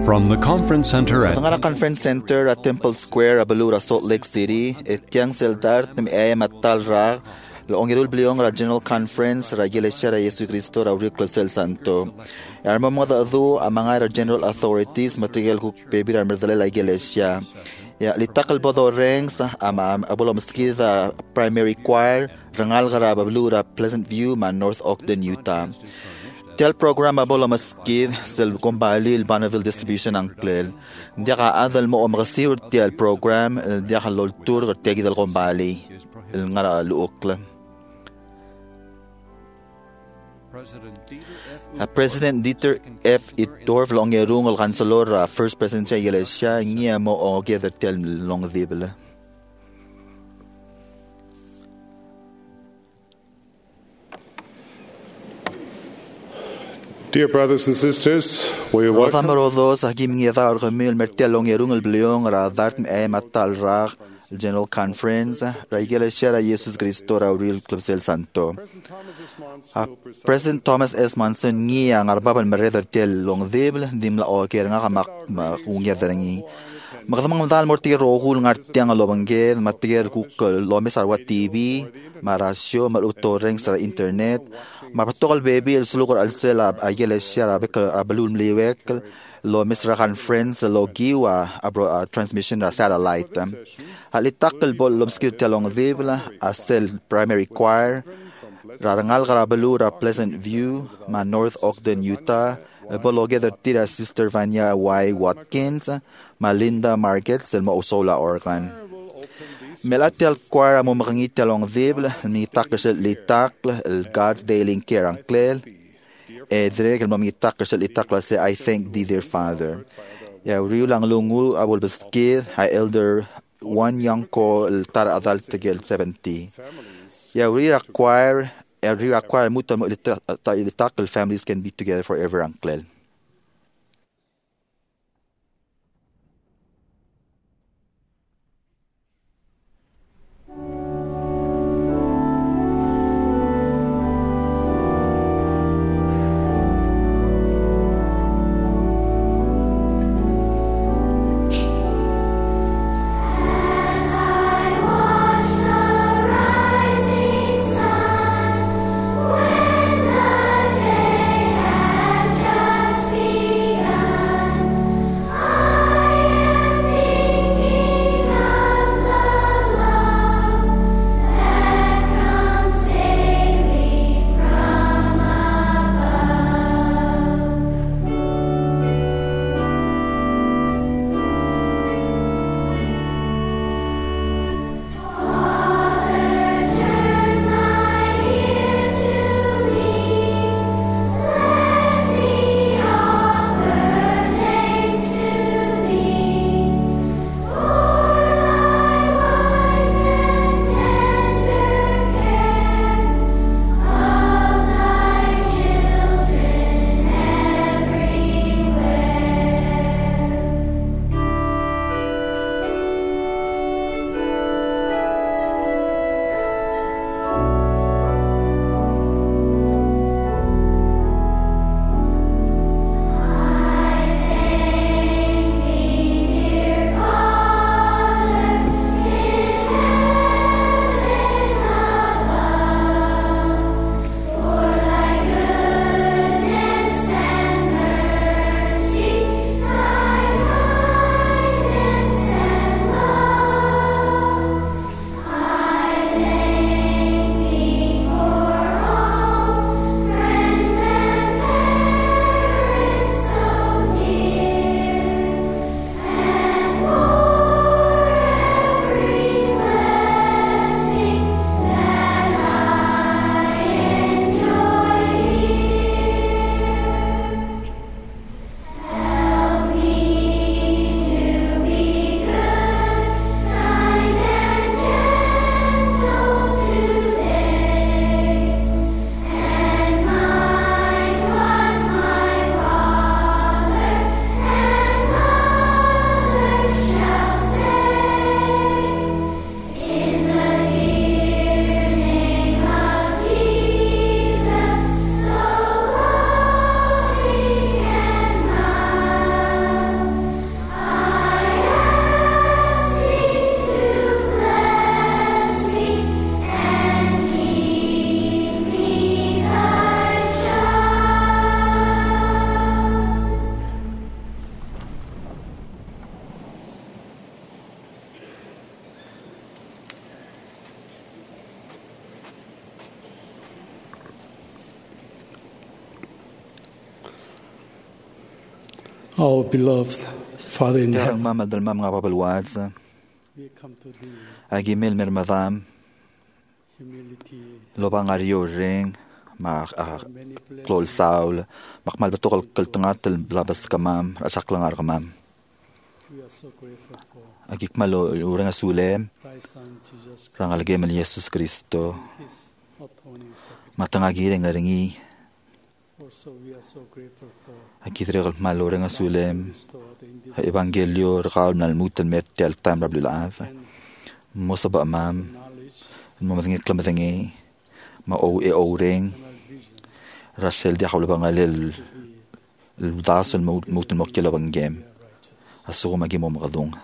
From the Conference Center at Ang Conference Center at Temple Square, Abalura, Salt Lake City, Etiang Seldar, Tim Matal Ra, Loong Irul Bliong, General Conference, Iglesia de Yesu Cristo, Rio Club Santo. Arma mga adu, ang mga general authorities, material kuk baby, arma dala la Iglesia. Litakal bodo ranks, abulo maskida primary choir, Rangal Garab, Abalura, Pleasant View, North Ogden, Utah. Tel program abulo maskid sel kumbali il Bonneville distribution angklel. Dia ka adal mo receive tel program dia ka lol tour tegi dal kumbali il ngara luokla. President Dieter F. Ittorf longerung al kanselor first president sa iglesia ngia mo o gather tel long dibla. Dear brothers and sisters, we welcome General Conference, Iglesia de Jesus Cristo, Rio Club Santo. President Thomas S. Monson ngia ngarbabal mereder tel long dibl dimla o ker nga kamak ungya darangi. Magdamang dal mortir rohul ngartiang alobangge matir kuk lomes arwa TV, marasyo malutoreng sa internet. Mapatokal baby el sulukor al selab Iglesia rabek abalul mliwek lo misra conference lo giwa transmission ra satellite. Halitakal bol lomskir telong dibla asel primary choir rarangal karabalura Pleasant View ma North Ogden, Utah. Bologether tira Sister Vanya Y. Watkins, Malinda Markets, el Mausola, Oregon. Melatial choir mo makangita long dibla ni takasel litakl el God's Daily Care Anklel. Edre el mamitakasel litakla se I thank thee dear Father. Ya riu lang lungu abol beskid ha elder one young ko el tar adal tegel 70. Ya riu choir muta mo litakl families can be together forever Anklel. Just Our beloved Father in Tiarang heaven, mama dal mam nga papalwads. we come to thee, Agimil mermadam. humility, Lobang aryo ring. many Klol blessings. Saul. Makmal bato kaltangat labas kamam. Rasak lang kamam. We are so grateful for Agikmalo urang asulem. thy Son Jesus Christ, Rangalagay mal Jesus Kristo. his atoning sacrifice. Matangagiring aringi. Also, we are so grateful for Agitregal malorang asulem. restored in this Evangelio rakaw nalmutan mertial time rablulav. and Mosaba mam. knowledge Mamatangit klamatangi. Mao ring. and our vision Rachel di ako labang alil. to thee. Dasal mutan mokila bang game. We are righteous. Asuko magimo makadung.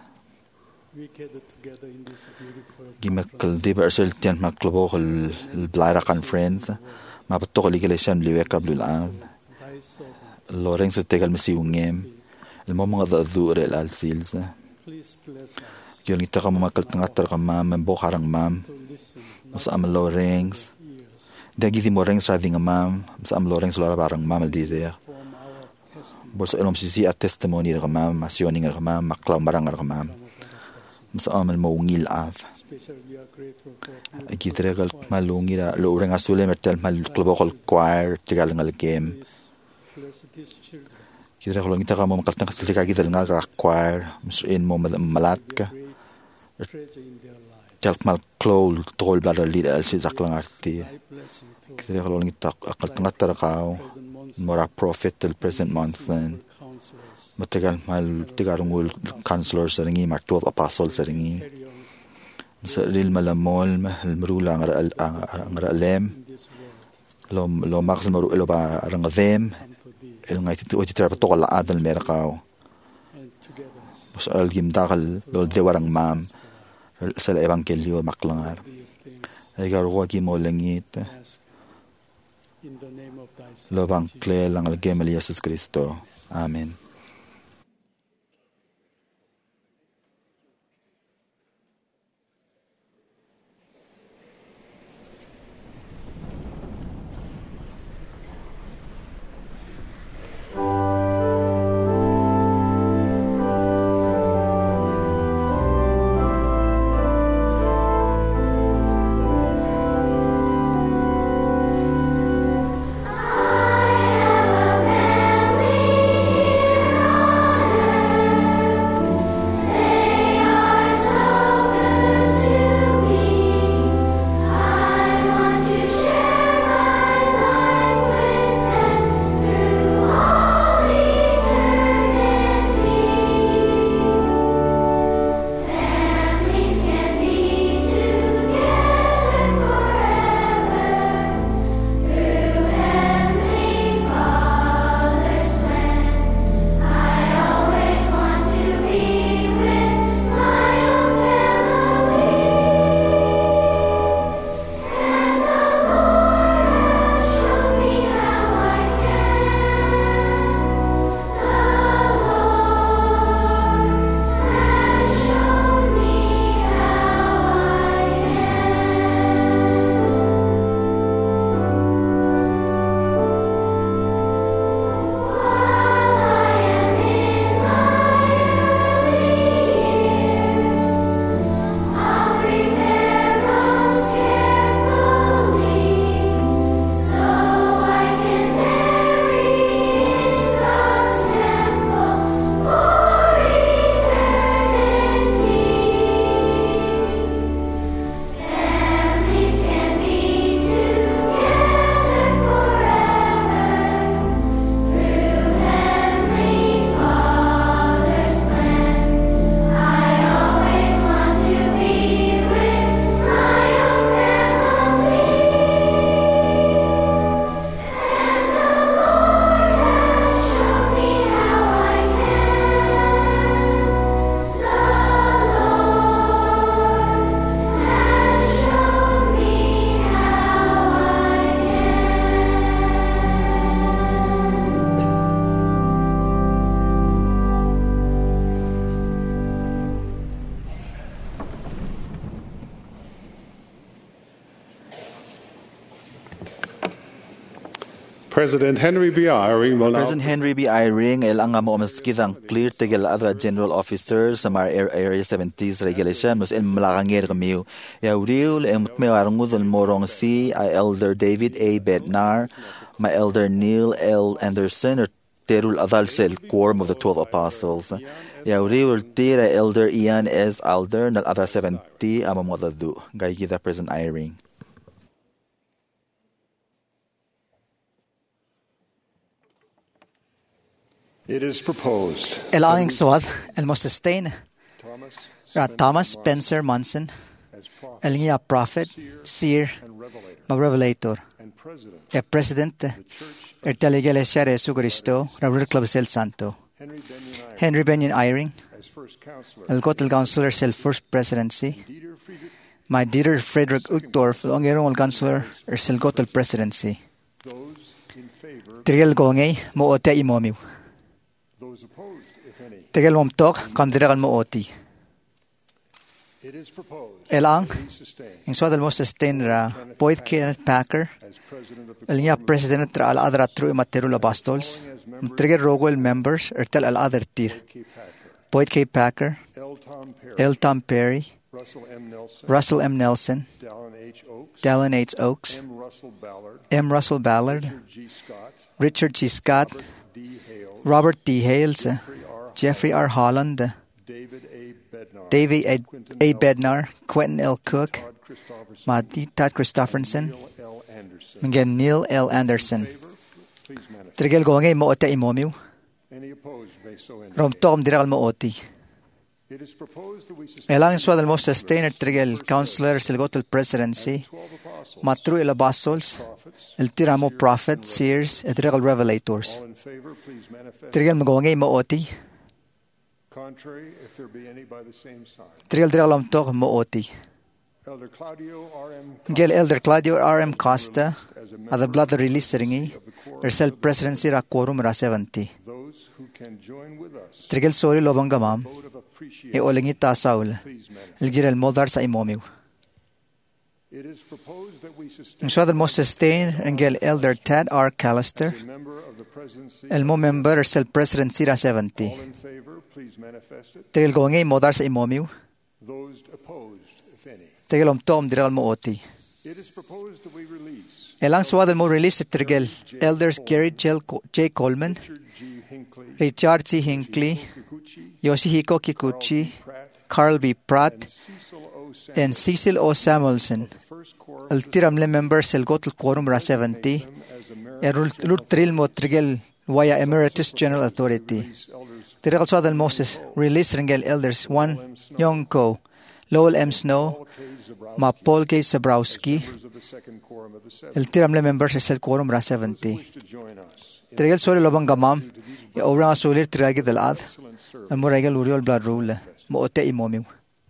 We gather together in this beautiful Gimakal di ba Rachel tiyan maklabo kal blara conference. Mapato kaligilasyan liwek rablulav. thy servant. Loreng sa tegal masiungem. Ilmo mga dadur el alsils. Please bless us Yun kita ka mamakal tangatar ka mam. Mambo karang mam. to listen, Masa am lorengs. ears, Dagi di mo rengs rading mam. Masa am lorengs lora barang mam al dire. form our testimony. Bolsa ilom sisi at testimony ka mam. Masyoning ka mam. Maklaw marang ka mam. Masa am al maungil av. Especially we are grateful for Agitregal malungir. Loreng asule mertel malklabokal choir. Tigal ngal game. Please bless these children. Kita kalau kita kamu makatang ketika kita dengar choir. Masuin mo malat ka. Great treasure in their life. Telt mal klow tol bladder lead alsi zaklang arti. Thy blessing to Kita kalau kita akal tengah terakau. present months Mora prophet till present monson. counselors, Matagal mal tigarungul counselors saringi martuat apostles saringi. carry-ons Sa real malamol marula ang alem. in this world. Lo max maru elo ba arang them. Come to thee El ngai titu oti tra to la adal merakau. and together Mas al gim dakal lo de warang mam. Sa evangelio maklangar. these things Ay garuwa gi mo langit. ask in the name of thy Son. Lo bang kle lang al gem Jesus Kristo. Amen. I have a family President Henry B. Eyring will now President Henry B. Eyring el ang mo maskidang clear tegel other general officers sa area 70s regulation mas el malakangir kamiu ya uriul em me warngud el morong si elder David A. Bednar my elder Neil L. Anderson or terul adal sel quorum of the 12 apostles ya uriul tira elder Ian S. Alder nal other 70 amamodadu gay kita President Eyring. It is proposed El angin suad, el mo sustain. Ra Thomas Spencer Munson, el niya prophet, seer, mag-revelator. E president, el telegelesia de Jesucristo, Rabir Club Sel Santo. Henry Benyon Eyring, el Gotel Counselor Sel First Presidency. My Dieter Frederick Uchtdorf, el ongerong Counselor Sel Gotel Presidency. Trigel gongay, mo ote imomiw. Tegel momtok kam diragal mo oti. Elang, ing suadal mo sustain ra Boyd Kenneth Packer, el niya president ra al-adra tru imaterul abastols, trigger rogwell members ertel al-adar tir. Boyd K. Packer, L. Tom Perry, Russell M. Nelson, Dallin H. Oaks, M. Russell Ballard, Richard G. Scott, Robert D. Hales, Jeffrey R. Holland, David A. Bednar, Quentin L. Cook, Todd Christofferson, again Neil L. Anderson. Trigel gongay mo ote imomiw. Rom tom diragal mo oti. Elang suadal mo sustain trigel counselor silgotel presidency. Matru el abasols, el tiramo prophet, seers, et regal revelators. Trigel magongay mo oti. Trigel diralam tok mo oti. Gel Elder Claudio R.M. Costa, at the blood release ringi, ersel presidency ra quorum ra 70. Trigel sori lobang gamam, e olingi ta saul, el girel modar sa imomiw. Ang suadal mo sustain engel Elder Ted R. Callister, el mo member ersel presidency ra 70. Trigel gongay modar sa imomiw. Trigel omtom diral mo oti. Elang suadal mo release trigel Elders Gary J. Coleman, Richard C. Hinckley, Yoshihiko Kikuchi, Carl B. Pratt, and Cecil O. Samuelson. El tiramle members el gotul quorum ra 70. Tril mo trigel via Emeritus General Authority. Trigel suadal Moses release ringel elders 1 Young Ko, Lowell M. Snow, Ma Paul K. Zabrowski. El tiramle members el quorum ra 70. Trigel sori lobang gamam. E orang asulir trigel delad. El mo regel uriol blood rule. Mo ote imomiw.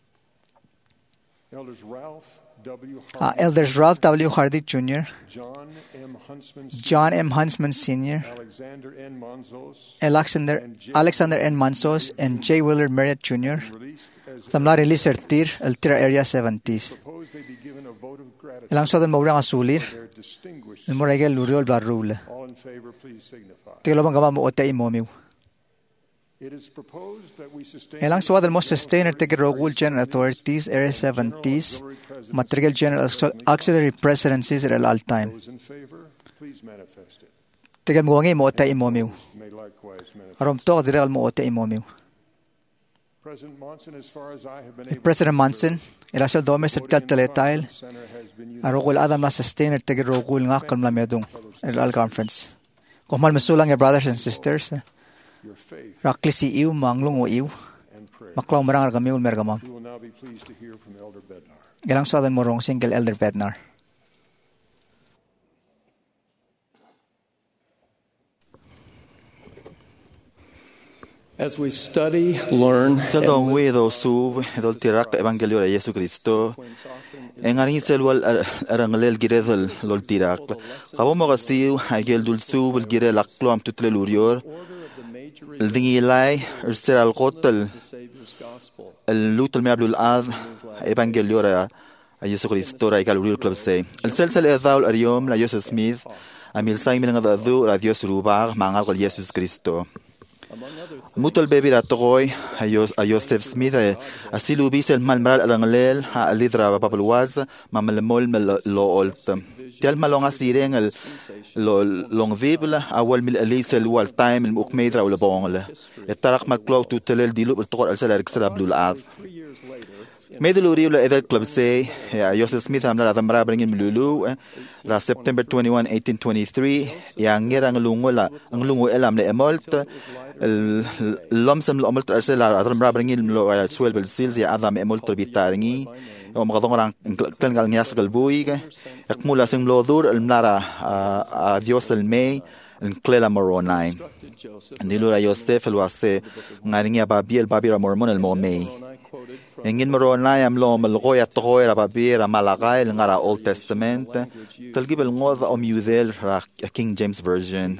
Elders Ralph W. Hardy Jr., John M. Huntsman Sr., Alexander N. Mansos, and J. Willard Marriott Jr. Tamla release tir el tira area 70s. Ilang so mo orang asulir. El mo regel uriol blood rule. Tiglo bang gama mo ote imomiw. Elang suad el mo sustainer tegel rogul general authorities area 70s, matrigel general auxiliary presidencies at all time. Tegel mo ngi mo ote imomiw. Arom to diral mo ote imomiw. President Munson, ilasal domes at teletail, arogul adam na sustainer tegel rogul nga kalmamedong al conference. Kung mal masulang your brothers and sisters, rakli si iw manglong o iw, maklaw marang argamiul mergamam. Galang sa adan morong single Elder Bednar. As we study, learn, sa dong do sub dol tirak evangelio de Jesucristo en arin selwal aranglel giredol lol tirak kabo mo kasi agel dul sub el girel aklo am tutlel urior el dingilay ersel al qotel el lutul meablu al evangelio de Jesucristo ra igal urior club say el selsel edal ariom la Joseph Smith amil sa imin nga dadu ra Dios rubag mangal kal Jesus Kristo. Mutol baby ratokoy a Joseph Smith asilubi sel malmaral aranglel ha alidra papalwaz mamalmol lool tel malonga sireng lo long vibla awal mil alisel wal time el mukmeidra wala bongla etarak mal clock tu telel dilu tokor al salar ksala blul ad Meduluri la edad club say Joseph Smith amla damra bringin milulu ra September 21 1823 yang ngera nglungo elam le emolt lomsam lo emolt arsela damra bringin lo swel bel sils ya adam emolt bitaringi o magadong rang kan gal ngias galbui akmula sing lo dur el mlara Dios el may en clela moronai ndilura Joseph el wase ngaringia babiel babira mormon el momei Engin moronay am lo malgoy at toy ra babira malagay ngara Old Testament talgib el ngod om yudel ra King James version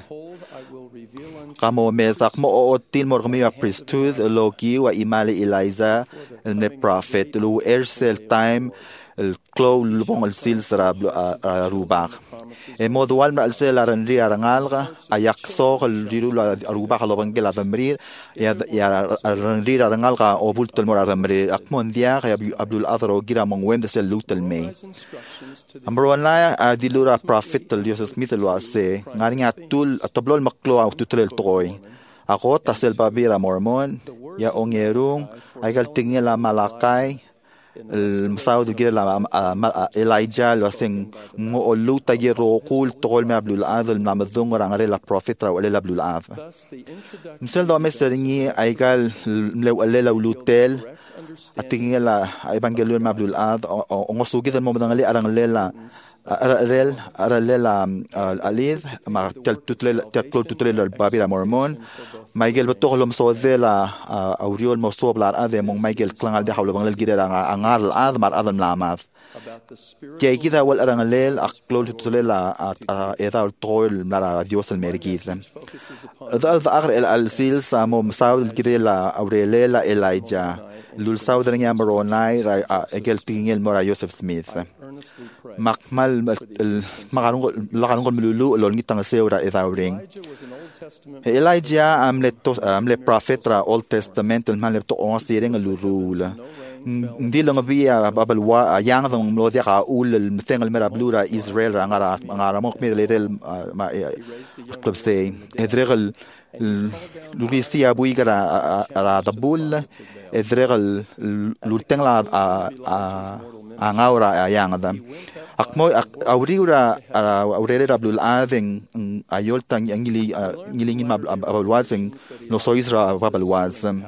kamo mesak mo otil mor kami priesthood loki wa imali Eliza el prophet lo ersel time el clow lubong el sils ra rubak e modwal ma el sel aranri arangalga ayak so el rirula rubak lo bangel adamrir ya aranri arangalga obultul mor adamrir akmon dia ya Abdul Adro gira mong wem de sel lutel me amronaya dilura prophet el Joseph Smith lo ase ngari atul atablol maklo tutul toy ako tasel babira mormon ya ongerung ay gal tingela malakay المساود غير Elijah lo sing ngo luta giro kul tol me abdul adl namdung rangare la prophet ra wala abdul af misal do meseringi aigal lew alela lutel atingin la evangelio me abdul ad ngo sugi mo dangali arang lela aralela alid ma tel tutle al babira mormon Michael betul lom sodela auriol mo soblar ade mong Michael klangal de hawlo bangal gira angal ad mar adam lamat kay kita wal arangalel aklol tutulela eta toil mara Dios el mergis dal akhir el sil samo saud girela aurelela Elijah lul saud nga maronay egel tingel mora Joseph Smith makmal makarong milulu lol ngitang seura eta ring Elijah amle prophet ra Old Testament man lepto on sireng lurula ndi lang via babalwa yang dong melodia ka ul mthengal mera blura Israel ngara mok me letel ma club say edregal lurisia buigara ara dabul edregal lulteng la angaura yang adam akmo auriura aurere abdul adeng ayol tang ngilingin mabalwaseng no soisra babalwasem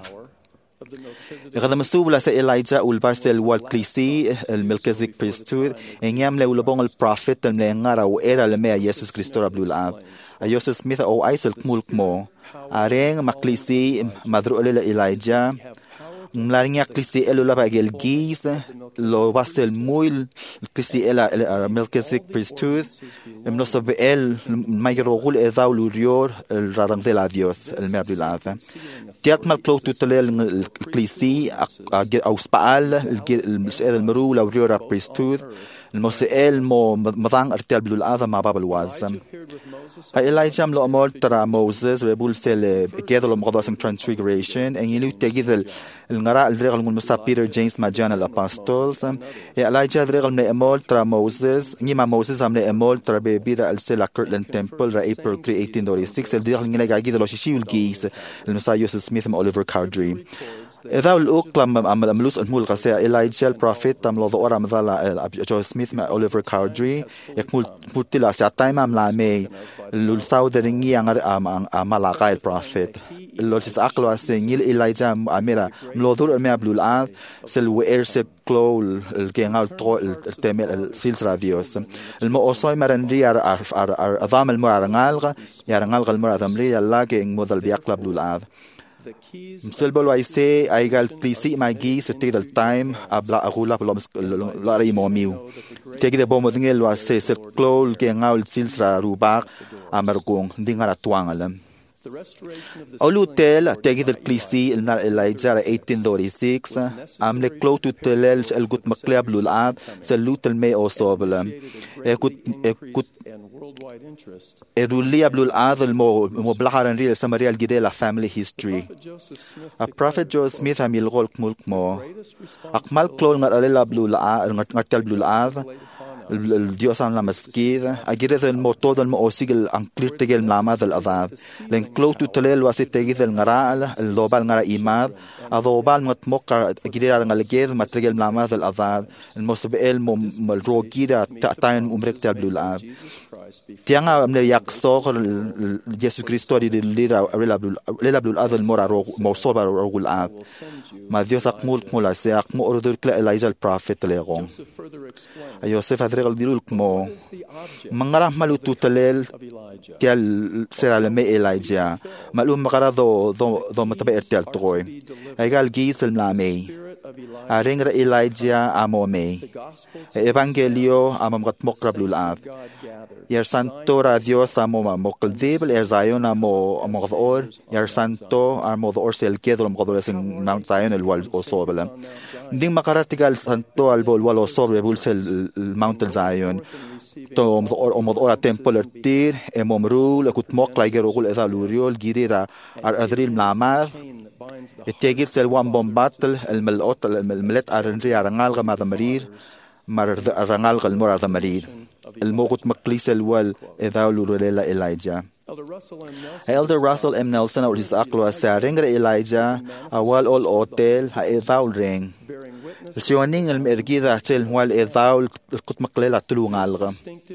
Kada masubla sa Elijah ulbasel wal klisi el Melchizedek priesthood engam le ulabong el prophet el ngara o era le mea Jesus Kristo abdul ab Joseph Smith o aisel mulk mo areng maklisi madru le Elijah Mlaring klisi elo la bagel gis lo basel muil klisi ela Melchizedek priesthood no sabe el mayrogul edau lurior el radang de la Dios el merbilata tiat mal clo tutelel klisi au spaal el meru la lurior priesthood المسائل مو مضان ارتيال بدول آذا ما باب الوازم Elijah lo amor tara Moses rebul sel كذا lo مقدسم transfiguration en يلو تجذل الغراء الدرجة المسا Peter James ما جان الapostles Elijah الدرجة من amor tara Moses نيما Moses عمل amor ترى بيرا السلا Kirtland Temple را April 3 1836 الدرجة اللي جاي لو شيء الجيس المسا يوسف سميث مع Oliver Cowdery إذا الأقلام أملوس المول قصير Elijah البروفيت أملو ضوء مثلا جوزيف سميث مع Oliver Cowdery يكمل بطلع ساعتين أملا مي للساودريني أملاقي البروفيت لوجس أقلوا أسنيل Elijah أميرا ملوذور أمي أبلو الآن سلو إيرسب كلو الجينغ التمل السيلس راديوس المؤسسة مرندي أضام المرارنالغ يارنالغ المرادمري يلاقي مودل بيقلب لو الآن Mselbol wa ise aigal klisi magi sete del time abla agula pelo la ri momiu tegi de bomo dingel wa se klol ke ngaul silsra rubak amarkung dingara tuangalam Olutel tegid el clisi el nar Elijah 1836 am le clo tutelel el gut macleb lulad salut el me osobla ekut erulia lulad el mo blaharan real Samaria el gide la family history a prophet Joseph Smith amil gol mulk mo akmal clo ngar alela lulad ngartel lulad el Dios am la mesquida agire del motor del mo sigel anclir tegel mama del adad len clo tutelel wasi tegid el ngaral el lobal ngara imad adobal matmoka agire ngal ged matrigel mama del adad el mosbel mo rogira ta'tain umrek tel blulad tianga amle yakso Jesus Cristo di lira lela blulad el mora mo soba rogulad ma Dios akmul mula se akmo ordur kla Elijah el prophet legon Yosef adregal dirul mo mangarah malutu telel kel sera le me Elijah malum makara do matabe ertel toy egal gisel mlamei arengra Elijah amome evangelio amam gatmok rablulad Yar santo ra Dios amoma mokeldibel Zion amo or yar santo amo or sel kedro mokodoles en Mount Zion el wal osobela ding makaratigal santo al bol wal osobre bulsel Mount Zion to or temple ertir emomrul kutmok laigero gul ezaluriol girira adril mlamad التاجر سلوان بومباتل الملقط الملت أرنري أرنال غما ذمرير مر أرنال غلمر ذمرير الموقت مقليس الوال إذا لوريلا إلايجا Elder Russell M. Nelson or his aklo sa ringra Elijah awal all hotel ha edaul ring Sioning el mergida tel wal edaul kut maklela tulungalga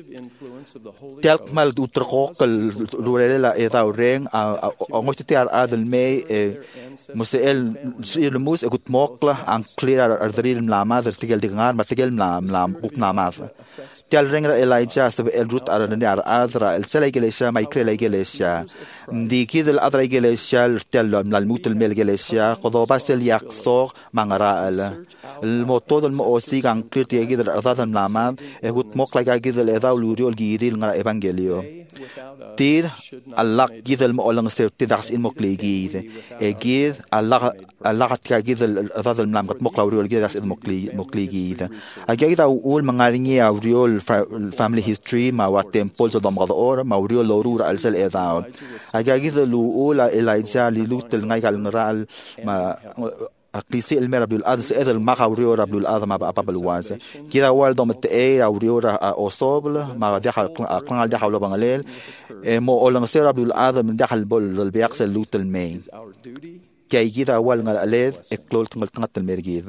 Telk mal utrqok el lurela edaul ring angoit tiar adel me musel el mus kut mokla an clear ardril mlama der tigel dingar matigel mlam uknamaz Tel ringra Elijah sab el rut arani ar adra el sela iglesia maikre iglesia di kid el adra iglesia tel al mut el mel iglesia qodo basel yaqso mangara el moto del mosi kan clear gid el adha el namad egut mokla gid el edha luriol giril ngara evangelio tir allah gid el molang ser tidas in mokligi gid allah gid el adha el namad mokla luriol gid das mokligi agida ul mangaringi auriol family history ma wa temples o domgad or ma uriol lorur al sel edha agagid lu ula Elijah li lutel ngai gal ngal ma Aklisi el merabul adz edel ma auriol rabul adma ba babal wase kida wal dom te auriol osobl ma dakhal qanal dakhal bangalel mo olang serabul adm dakhal bol del biaxel lutel main kay kida wal ngal aled eklol ngal tangat mergid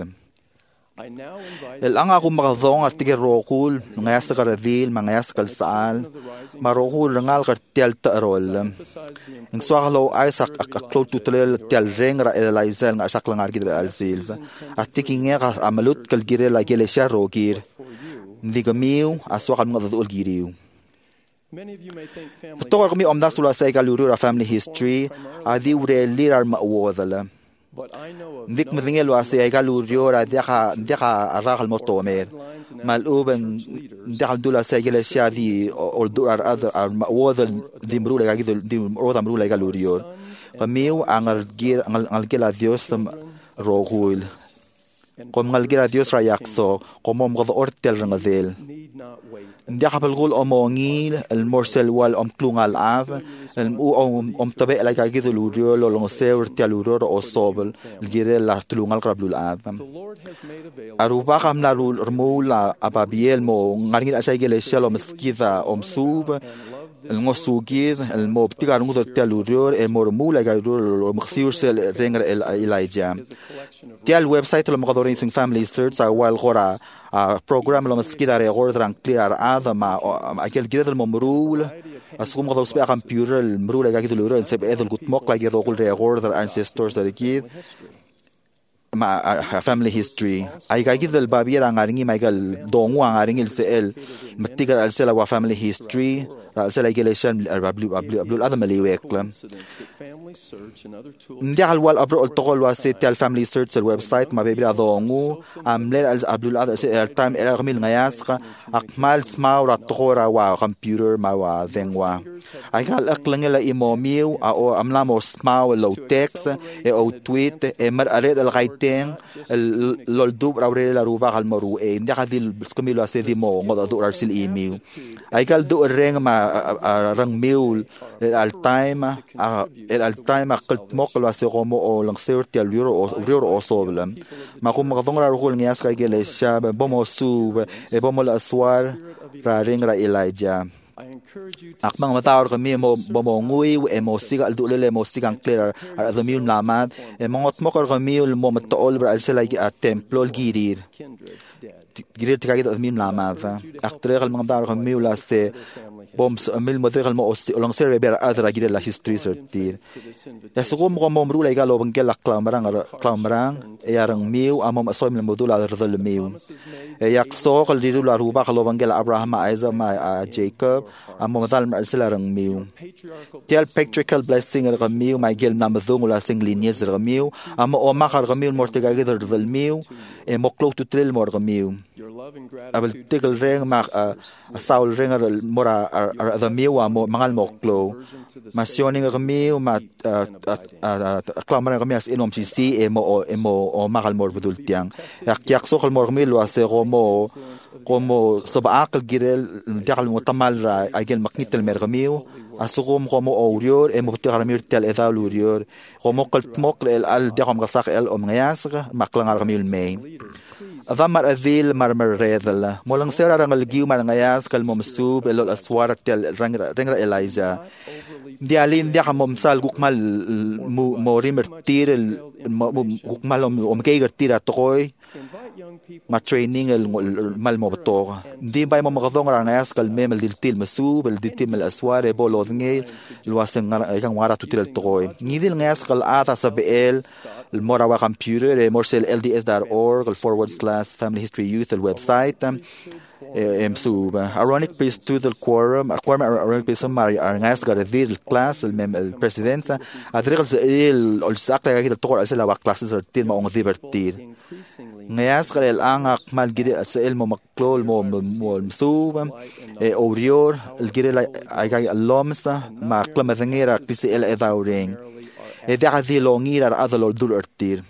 El anga kumakadong at tigir rokul, ngayas sa karadil, mangayas sa kalsaan, marokul ngal kartial taarol. Ang swakalaw ay sa aklot tutalil tial ring ra Elijah nga asak lang argid ra alzils. At tiking nga amalut kalgire la gile siya rokir. Hindi kamiw, aswakal mga dadul giriw. Patokar kami omdas tula sa ikaluro ra family history, adi ure lirar mauwadala. Dik mthingel wasi ay galurio ra deka arakal motomer maluben deka dula sa iglesia di or durar other wadal dimrula gagid dimroda mrula galurio kamiu ang gila Dios rohul kom gila Dios ra yakso komom gad ortel rangadel deka palgul omongil el morsel wal klungal av el tabe la gagid lurio lo seur tialuro osobel gire la klungal rablul av aruba kam la rmula ababiel mo ngarin asay iglesia lo meskida sub el ngosugid el mobtigar ngudor tialuro el mormula gadur lo mkhsiur sel renger el Elijah tial website lo mqadorin sing family search awal gora program lo meskida re gordran clear adama aquel gire del momrul asum qadaw sbe computer el mrul gagid luro seb edel gut mok la giro gol re gordar ancestors da gid family history ay gagidal babira ngaringi Michael dongu ngaringil sel matigar al sela wa family history al sela iglesia ablu ada maliwek lam ndi halwal abro tokol wa se tel family search al website mabibira dongu amler al ablu ada al time el gamil ngayas akmal smaw ra tokora wa computer ma wa vengwa ay gal aklangela imomiu o amlamo smaw low text o tweet mar ared al gaiteng loldub rawre la ruba al maru ndi hadil skumilo ase di mo ngodo dur sil email ay gal do reng ma rang mail al time qalt mo qlo ase qomo o lang serti al euro o soblam ma kum ma dongra rugul ngias kay gele shab bomo su e bomo la aswar ra ring ra Elijah akmang matawar kami mo ngui e mo siga al dulele mo sigang clear ar adamil lamad e mongot mo kami mo matol bra al sela templo girir tigagit adamil lamad aktre kal mga tawar kami ula se bombs amil model mo lang serve ber adra girir la history certir ya suko mo mo rula igalo bangkel klamrang e arang miu amom asoy mo modula dal miu e yakso kal dirula ruba kal bangkel Abraham Isaac Jacob amom dal sela rang miu tial patriarchal blessing ar miu my gel namdung ula sing lineage ar miu amo o makar miu mortiga gidir dal miu e mo close to trail mor miu abel tigal reng mak saul reng ar mora ar the miu amo mangal mo klo masioning ar miu mat klamar ar miu as inom si emo o makal mor budul tiang yak so kal mor miu lo ase como sabak girel dial mo tamal ra agel maknitel mer miu asugum como aurior emo tigar miu tel edal aurior como qalt mokl al diam gasak el omngas maklang ar miu main adamar adil marmar redal molang sera rangal giu malangayas kal momsub elol aswar tel rangra Elijah dialin dia kamomsal gukmal morimer tir gukmal omkeiger tira tokoy ma training el mal mo to di bay mo makadong rangayas kal memel diltil masub el diltil mel aswar e bolod ngel luaseng kang wara tutil tokoy ngidil ngayas kal ata sabel el morawa computer e morsel lds.org /family history youth el website sub ironic priesthood el quorum ironic priesthood mari arngas garadir class el presidencia adrigel el sakta gagit tokor asela wa classes er ma ong divertir ngayas el angak mal giri el mo maklol mo sub orior el giri ay alomsa ma klamadangera kisi el edauring de hadhi longira adalo dur ertir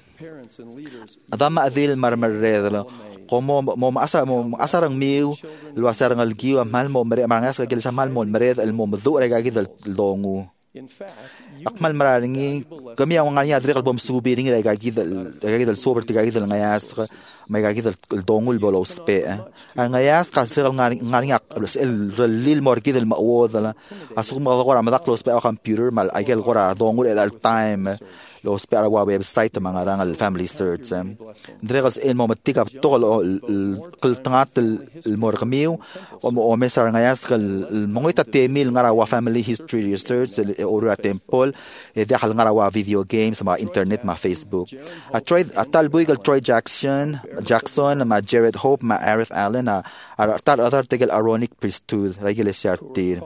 adama adil marmar redlo como mo asarang miu lo asarang algiu mal mo mere mangas ka sa mal mo mered el mo mdu rega gidal dongu akmal mararingi kami ang nganya adri album subiring rega gidal sober tiga gidal ngayas may gidal dongul bolo spe ang ngayas ka sir ngari el lil mor gidal maawodala asuk mo gora madaklo spe computer mal agel gora dongul el time lo spera wa website mga rangal family search dregas el mo matika tol kultangat el morgamiu o mesar ngayas kal mongoita temil ngara wa family history research ora temple de hal ngara wa video games ma internet ma Facebook atal buigal Troy Jackson ma Jared Hope ma Arith Allen atar other tegel ironic priesthood regular shartir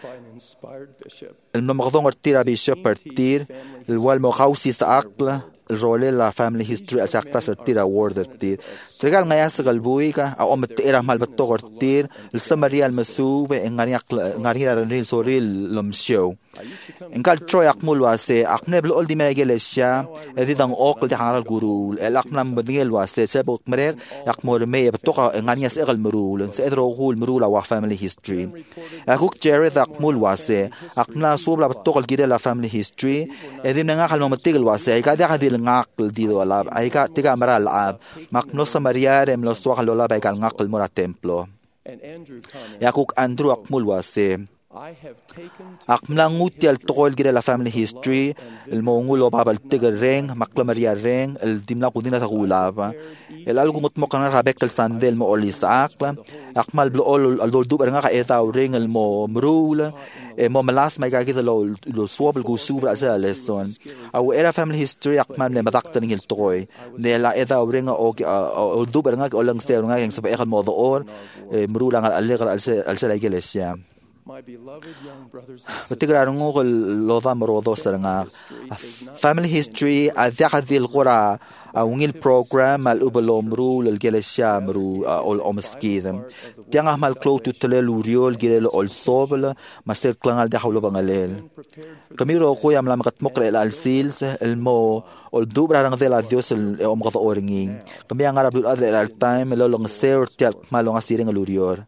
el nomagdong artira bishop partir el wal mo khausi sa akla el role la family history as akla artira word artir tegal ngayas galbui ka o metera mal bato artir el samaria al masube ngari rin soril lomshow engkal Troy akmul wase aknebl all di megelesya edidang okl di hangal guru el aknam badingel wase sebot mer akmor me batoka ngani as egal merul se edro gul merula wa family history akuk Jared akmul wase akna sobla batokal gide la family history edim nga kalma matigel wase ay kada kadil ngakl di wala ay ka tiga maral ab makno sa maria rem lo so kalola bay kal ngakl mora templo yakuk Andrew akmul wase Akmlangut el tokol gire la family history, el mongulo babal tiger reng, maklamaria reng, el dimla kudina sa kulava. El algungot mo kana rabek el sandel mo olis akla, akmal blo ol al doldu nga ka eta ring el mo mrula, mo malas may gagita lo swabel go subra sa lesson. Aw era family history akmal le madakta ning el tokoy. Ne la eta ring o doldu nga olang ser nga yang sa ekal mo doon, mrula nga al sa iglesia. Batigrarong ko loda marodo sa nga family history adakadil qura ungil program al ubalomru al gelesya mru ol omaskidem tiang ahmal klo tutelel uriol gilel ol sobel maser klangal da hawlo bangalel kamiro ko yam lam katmok al sils el mo ol dubra rang del adios el omgad oringing kami ang arab adre al time lolong ser tial malong asiring al urior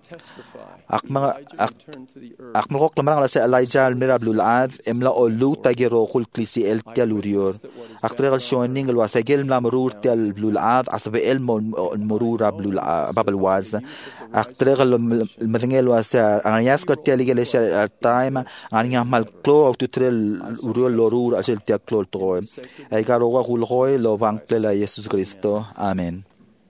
akmangok lamang la sa Elijah al-Mirablulad emla o luta giro kul klisi el tialurior aktregal shoning el wasagel mlamrur tial blulad asbe el murura blula babalwaz aktregal madengel wasa anyas ko tialigel sha time anya mal klo tutrel uriol lorur asel tiaklo to ay garo wa kul hoy lo bangtela Jesus Cristo amen.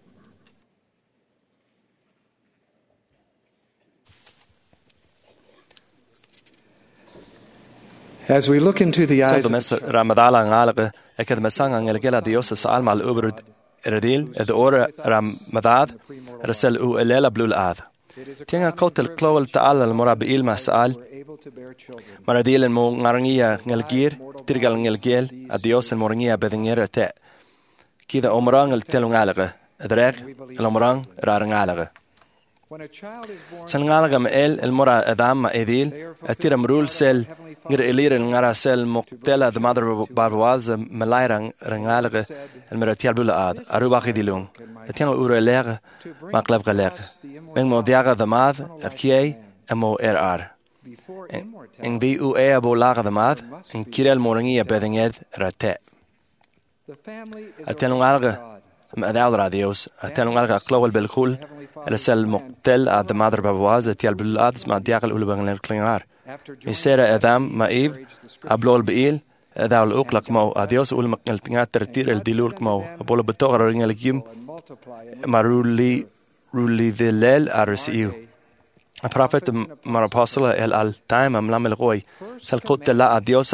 As we look into the eyes of Ramadala ngalaga ekad masanga ngelgela Dios sa almal uber eradil ed ora Ramadad rasel u elela blul ad tinga kotel klowel taal al morabil masal maradil mo ngarangia ngelgir tirgal ngelgel a Dios el morangia bedengera te kida omrang el telungalaga edreg el omrang rarangalaga Sangalagam el mora adam edil atira mrul sel ngir elir ngara sel muqtela the mother barwaz malairang rangalaga el meratial bula ad aruba khidilung atiang ura ler maklab galer ben modiaga the mad akie mo rr en di u e abolaga the mad en kirel morangia bedenged rate atelungalga adal radios atelungalga klowel belkhul الرسل مقتل عد مادر بابواز تيال بالادس ما دياقل أولو بغنر كلينار يسير أدام ما إيف أبلول بإيل أداو الأقلق مو أديوس أول مقلتنات ترتير الديلولك مو أبولو بتوغر رنجل الجيم ما رولي ذي الليل أرسيو Prophet mar apostle el al time am lam el goy sal qut la adios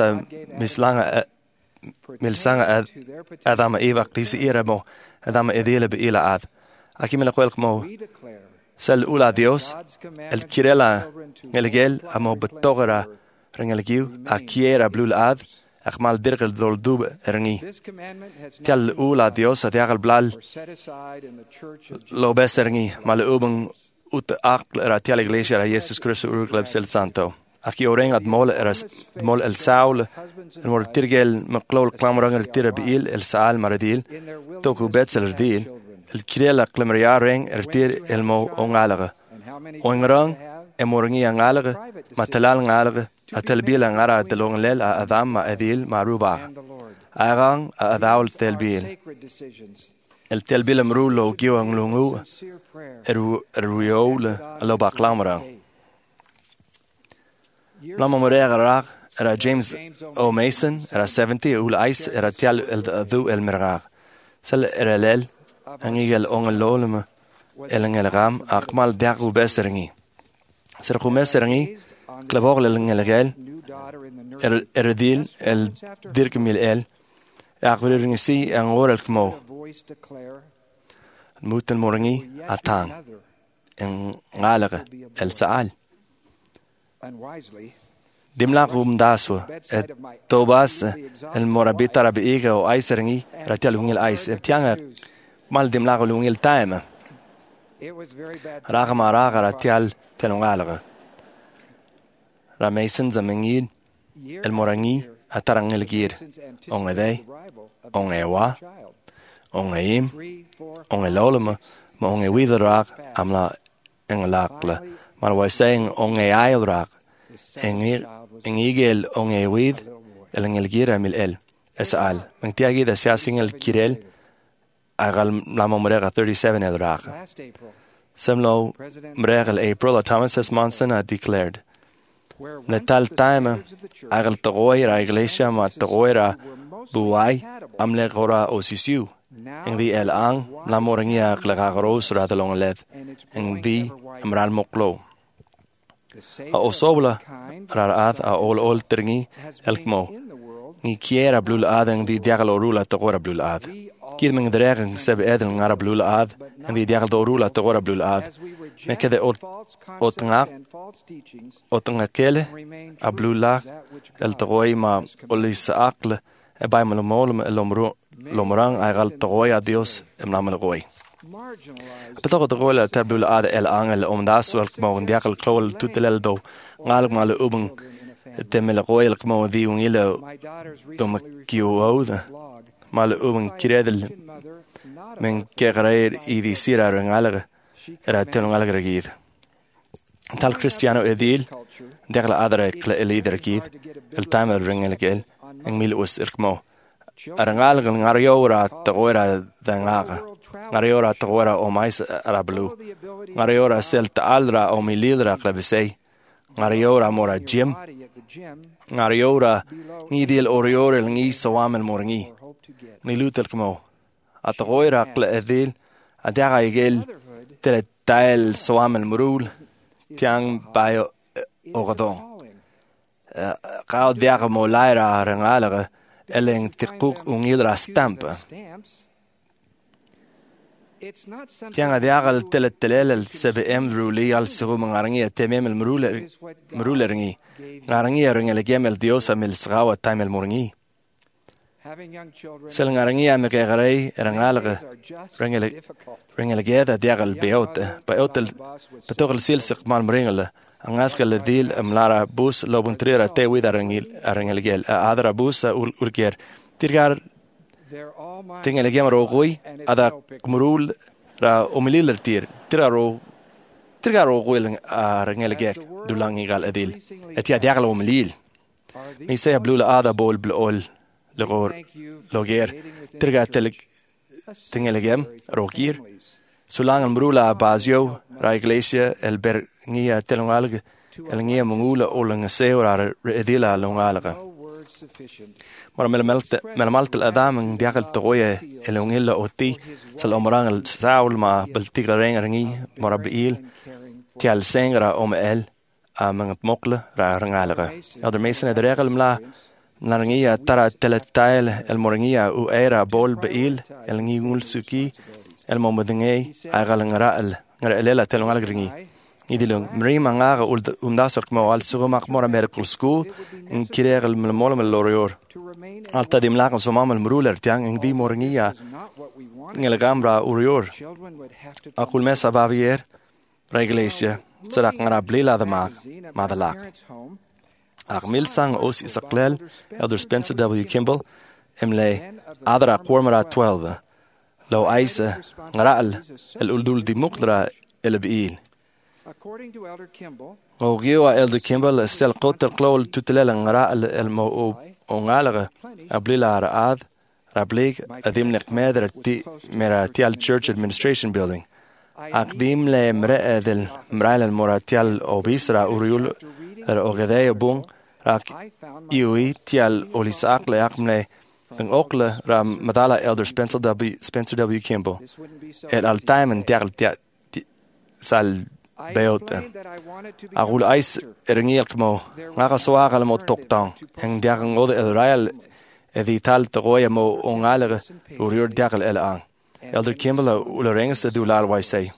milsanga adam eva klisi iramo adam edile be ila ad aquí me la cuelgo como sal ula Dios el kirela ngelgel amo betogra rengelgiu akiera blul ad akmal dirgel doldub rengi tel ula Dios adiagal blal lo beserni mal ubung ut akl ratia la iglesia de Jesus Cristo urgleb sel santo aquí oreng ad mol el saul el mol tirgel maklol klamrang el tirabil el saal maradil toku betzel dil el kirela klemria ring ertir el mo ongalige ongrang emoringi angalige matalal ngalige atelbil ngara delonglel adam ma edil maruba arang adaul telbil el telbil mrulo giwang lungu erwiol lo baklamra lama morera era James O Mason era 70 ul ice era tial el du el mirar sel erelel angigel ongelolme elengelram akmal dagu beseringi serku meseringi klavor elengelgel erdil el dirkmil el akwiringi si angorel kmo mutel moringi atang en ngalaga el saal dimla rum daso et tobas el morabita rabiga o aiseringi ratial ungel ais tianga mal dimla ungel time ragama ratial telungalaga ra Mason zamengil el morangi atarangel gir ongedei ongewa ongeim ongelolma ma ongewiderag amla engelakla maar wij zijn ongeailrak en igel ongewid elengel mil el esal mentiagi da sia singel kirel agal la momrega 37 el rak semlo mregel April Thomas S. Monson had declared Na tal time agal tagoi ra iglesia ma tagoi ra buai amle gora osisiu. Ing di el ang la moringia klagaros ra talong led. Ing di amral moklo. A osobla raraad a ol tringi elkmo. Ni kiera blul ad ing di diagal orula tagora blul ad. Kied ming dregen seb edel ngara blul ad ing di diagal orula tagora blul ad. Mekede ot nga kele a blula el tagoi ma olis akle e bai malomolum lomrang ay gal tagoi a Dios em namal goi. Betoog de rol ter blula ad el angel om das wel kmo diagal klol tutelel do ngal mal ubung temel goi el kmo di un ile dom kiuode mal ubung kiredel men kegraer i di sira rengalge era telongalge gid. Tal Cristiano edil degla adre leader gid el timer ringelgel en mil us irkmo arangalge ngariora tagora dangaga ngariora tagora o mais arablu ngariora selta alra o milidra klabisei ngariora mora jim ngariora ngidil oriore ngi sawamel moringi ni lutelkmo atagora edil adaga igel tael sawamel murul tiang bayo ogadon qao diaga mo laira rangalga eleng tikuk ungidra stampa tiang diaga telel el cbm ruli al sugu mangarangi temem el mrulerengi ngarangi rengel gemel diosa mil sgawa taimel moringi sel ngarangi am kegrei rangalga rengel geda diaga beot beotel betogel silsik mal mringel angaskel dil mlara bus lobuntrera te widar gel adra bus urger tirgar tingel gem rogoi ada kumrul ra omililer tirgar rogoi arengel gek dulangi gal adil etia diagal omilil mi se blula ada bol blol loger tirgar tingel gem rogir solang mrula bazio ra iglesia el ngia telongalge el ngia mungula olang seora edila longalga mar melmalt adam diagal toye el ungilla oti sal omrang el saul ma beltigra rengi morabil tial sengra el amang mokle ra rangalga elder mason de regel mla ngia tara teletail el moringia u era bol beil el ngul suki el momodenge agalngra el telongalga ringi idilung mrima ngaga dasar kmo al sugumak mora medical school in kirel molom lorior alta dim lagan somam mruler tiang ing di moringia ngel gamra urior akul mesa bavier reglesia sarak ngara blila the mag madalak milsang os isaklel elder Spencer W. Kimball emle adra qormara 12 lo aisa ngaral el uldul di muqdra el biil According to Elder Kimball, Elder Kimball sel qotel klol tutelel ngara el mo ongalga ablila raad rablig adim nekmeder ti meratial church administration building aqdim le mraadel mraal moratial obisra uriul ogede bung rak iui tial olisak le akmle en okle ram madala elder Spencer W. Kimball el altaim dial sal beote agul ais erngilkmo ngaga soagal mo toktang eng diagang ode el royal edital togoya mo ongaler urior diagal el ang elder Kimball ulerengs dulal wai say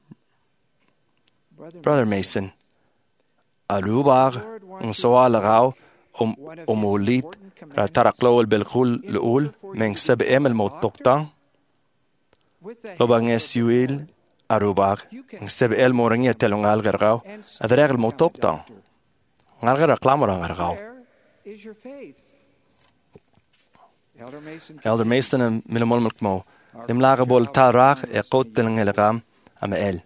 Brother Mason alubar un soal rao omolit ra taraklo el belkul lul meng seb emel mo toktang lobanges yuil arubag seb el moringia telongal gargao adregel mo toktang ngalga reklamora gargao Elder Mason milemol mo dim laga bol tarach qot telngelgam am el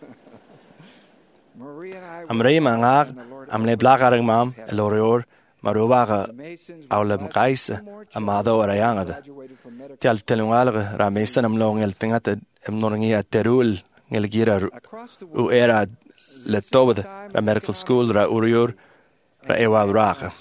amrei mangar am le blagarang mam elorior marubaga aulem qaisa amado arayangada tial telongal ra Mason am long el tingat mnongia terul ngel gira u era le tobad ra medical school ra urior ra ewal racha.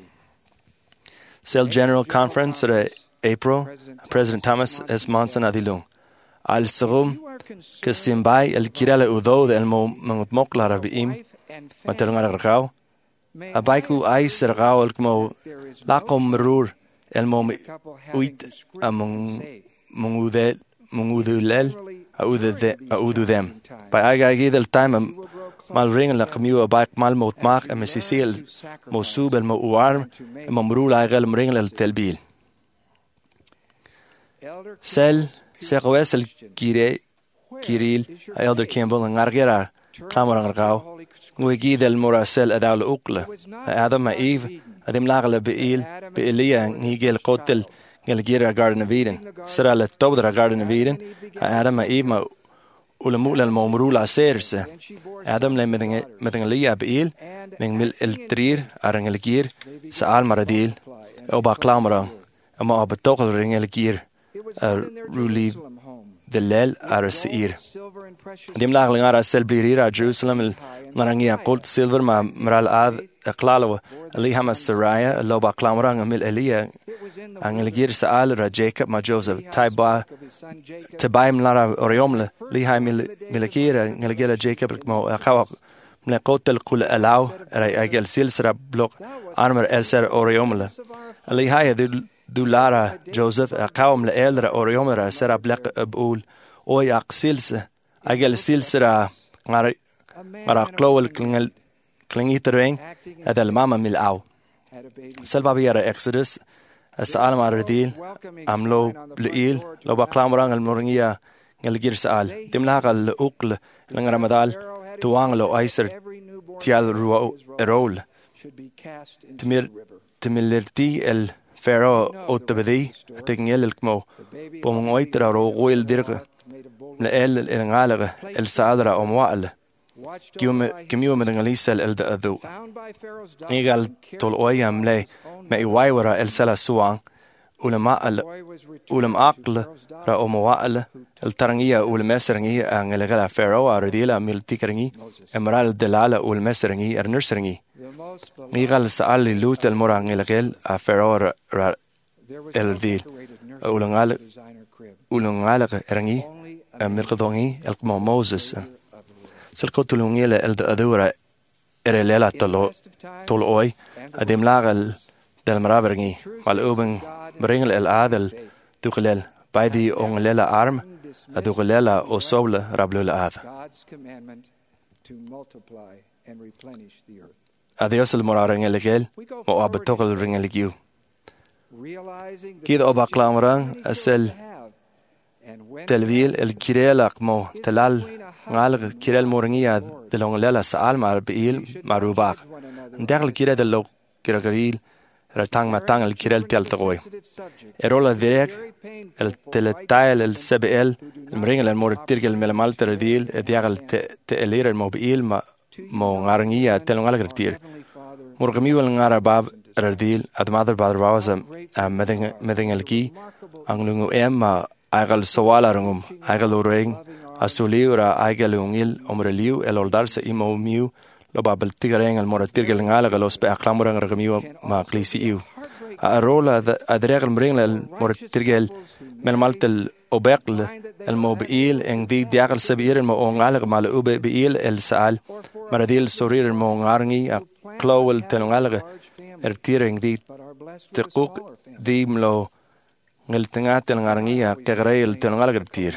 Cell General Conference ra April, President Thomas S. Monson adilung. Al serum que simbai el kirala udo del mokla ra biim materunga rakau. Abaiku ais rakau el mo lakom rur el mom uit among mungudulel audu them. By agagi del time mal ring la kamiu abaik mal mot mak am sisil mo sub el mo uarm mo mrul agel ring el telbil. Sel seques el Kiril Elder Campbell ngargera klamar ngargau ngwegi del morasel adal ukla Adam a Eve adim lagle beil beilia ngigel qotel ngel gira Garden of Eden sera le tobdra Garden of Eden Adam a Eve ma ulamul al momrula serse Adam le met lia beil meng mil el trir arangel gir sa al maradil oba klamara ama betogel ringel gir ruli de lel ar seir. Dim lagling ara sel blirira Jerusalem narangia gold silver ma mral ad aklalawa lihama Saraya loba klamrang mil Elia angeligir sa al ra Jacob ma Joseph tabaim lara oriomle lihai milakira ngeligir Jacob mo akawa mlekotel kul alaw ra agel silsra blok armor elser oriomle lihai du lara Joseph akawm le eldra oriomera sera blek abul oy aqsilse agel silsra ngara klowel klingitering adal mama mil aw selva viera Exodus as alma redil amlo bleil lo ba klamrang al moringia ngelgir sal dimlagal ukl langramadal tuanglo aiser tial ruo erol timilirti el Pharaoh otabedi tegngel elkmo pomong oitra ro goil dirge le el ngalaga el saadra omwal kimu med ngalisel el da adu nigal tol oyam le me iwaywara el sala suang ulam aql ra omwal el tarangia ul mesrangi angelega Pharaoh ardila miltikrangi emral delala ul mesrangi ernursangi Nigal saal lut el morang elgel a Pharaoh el vil ulangal erangi mirqdongi el Moses selkotulungi el adura erelela tol oy adim lagal del maravergi mal uben bringel el adel tuqlel baidi onglela arm aduqlela osobla rablul ad Adios el morang elegel o abetogel ring elegiu. Kid oba klamrang asel telvil el kirelak mo telal ngal kirel moringia de longlela sa almar beil marubak. Ndagel kire de lo kiragaril ratang matang el kirel tel toy. Erola direk el teletail el cbl el ring el mor tirgel melamal terdil ediagel te elir el mobil mo ngarangia telongal gratir murgamiwal ngara bab radil admadar badrawaz meding elki anglungu emma agal sawala rungum agal ureng asuliura agal ungil omreliu el oldarse imo miu lo babel tigareng el moratirgel ngala galos be aklamurang ragamiu ma klisiu a rola adregel mring el moratirgel melmaltel obekl el mobil en di diagal sabir el mo ongal mal ube bil el sal maradil sorir mo ngarngi a klowel telongal tiring di tekuk di mlo ngel tengat ngarngi a kegrel telongal tir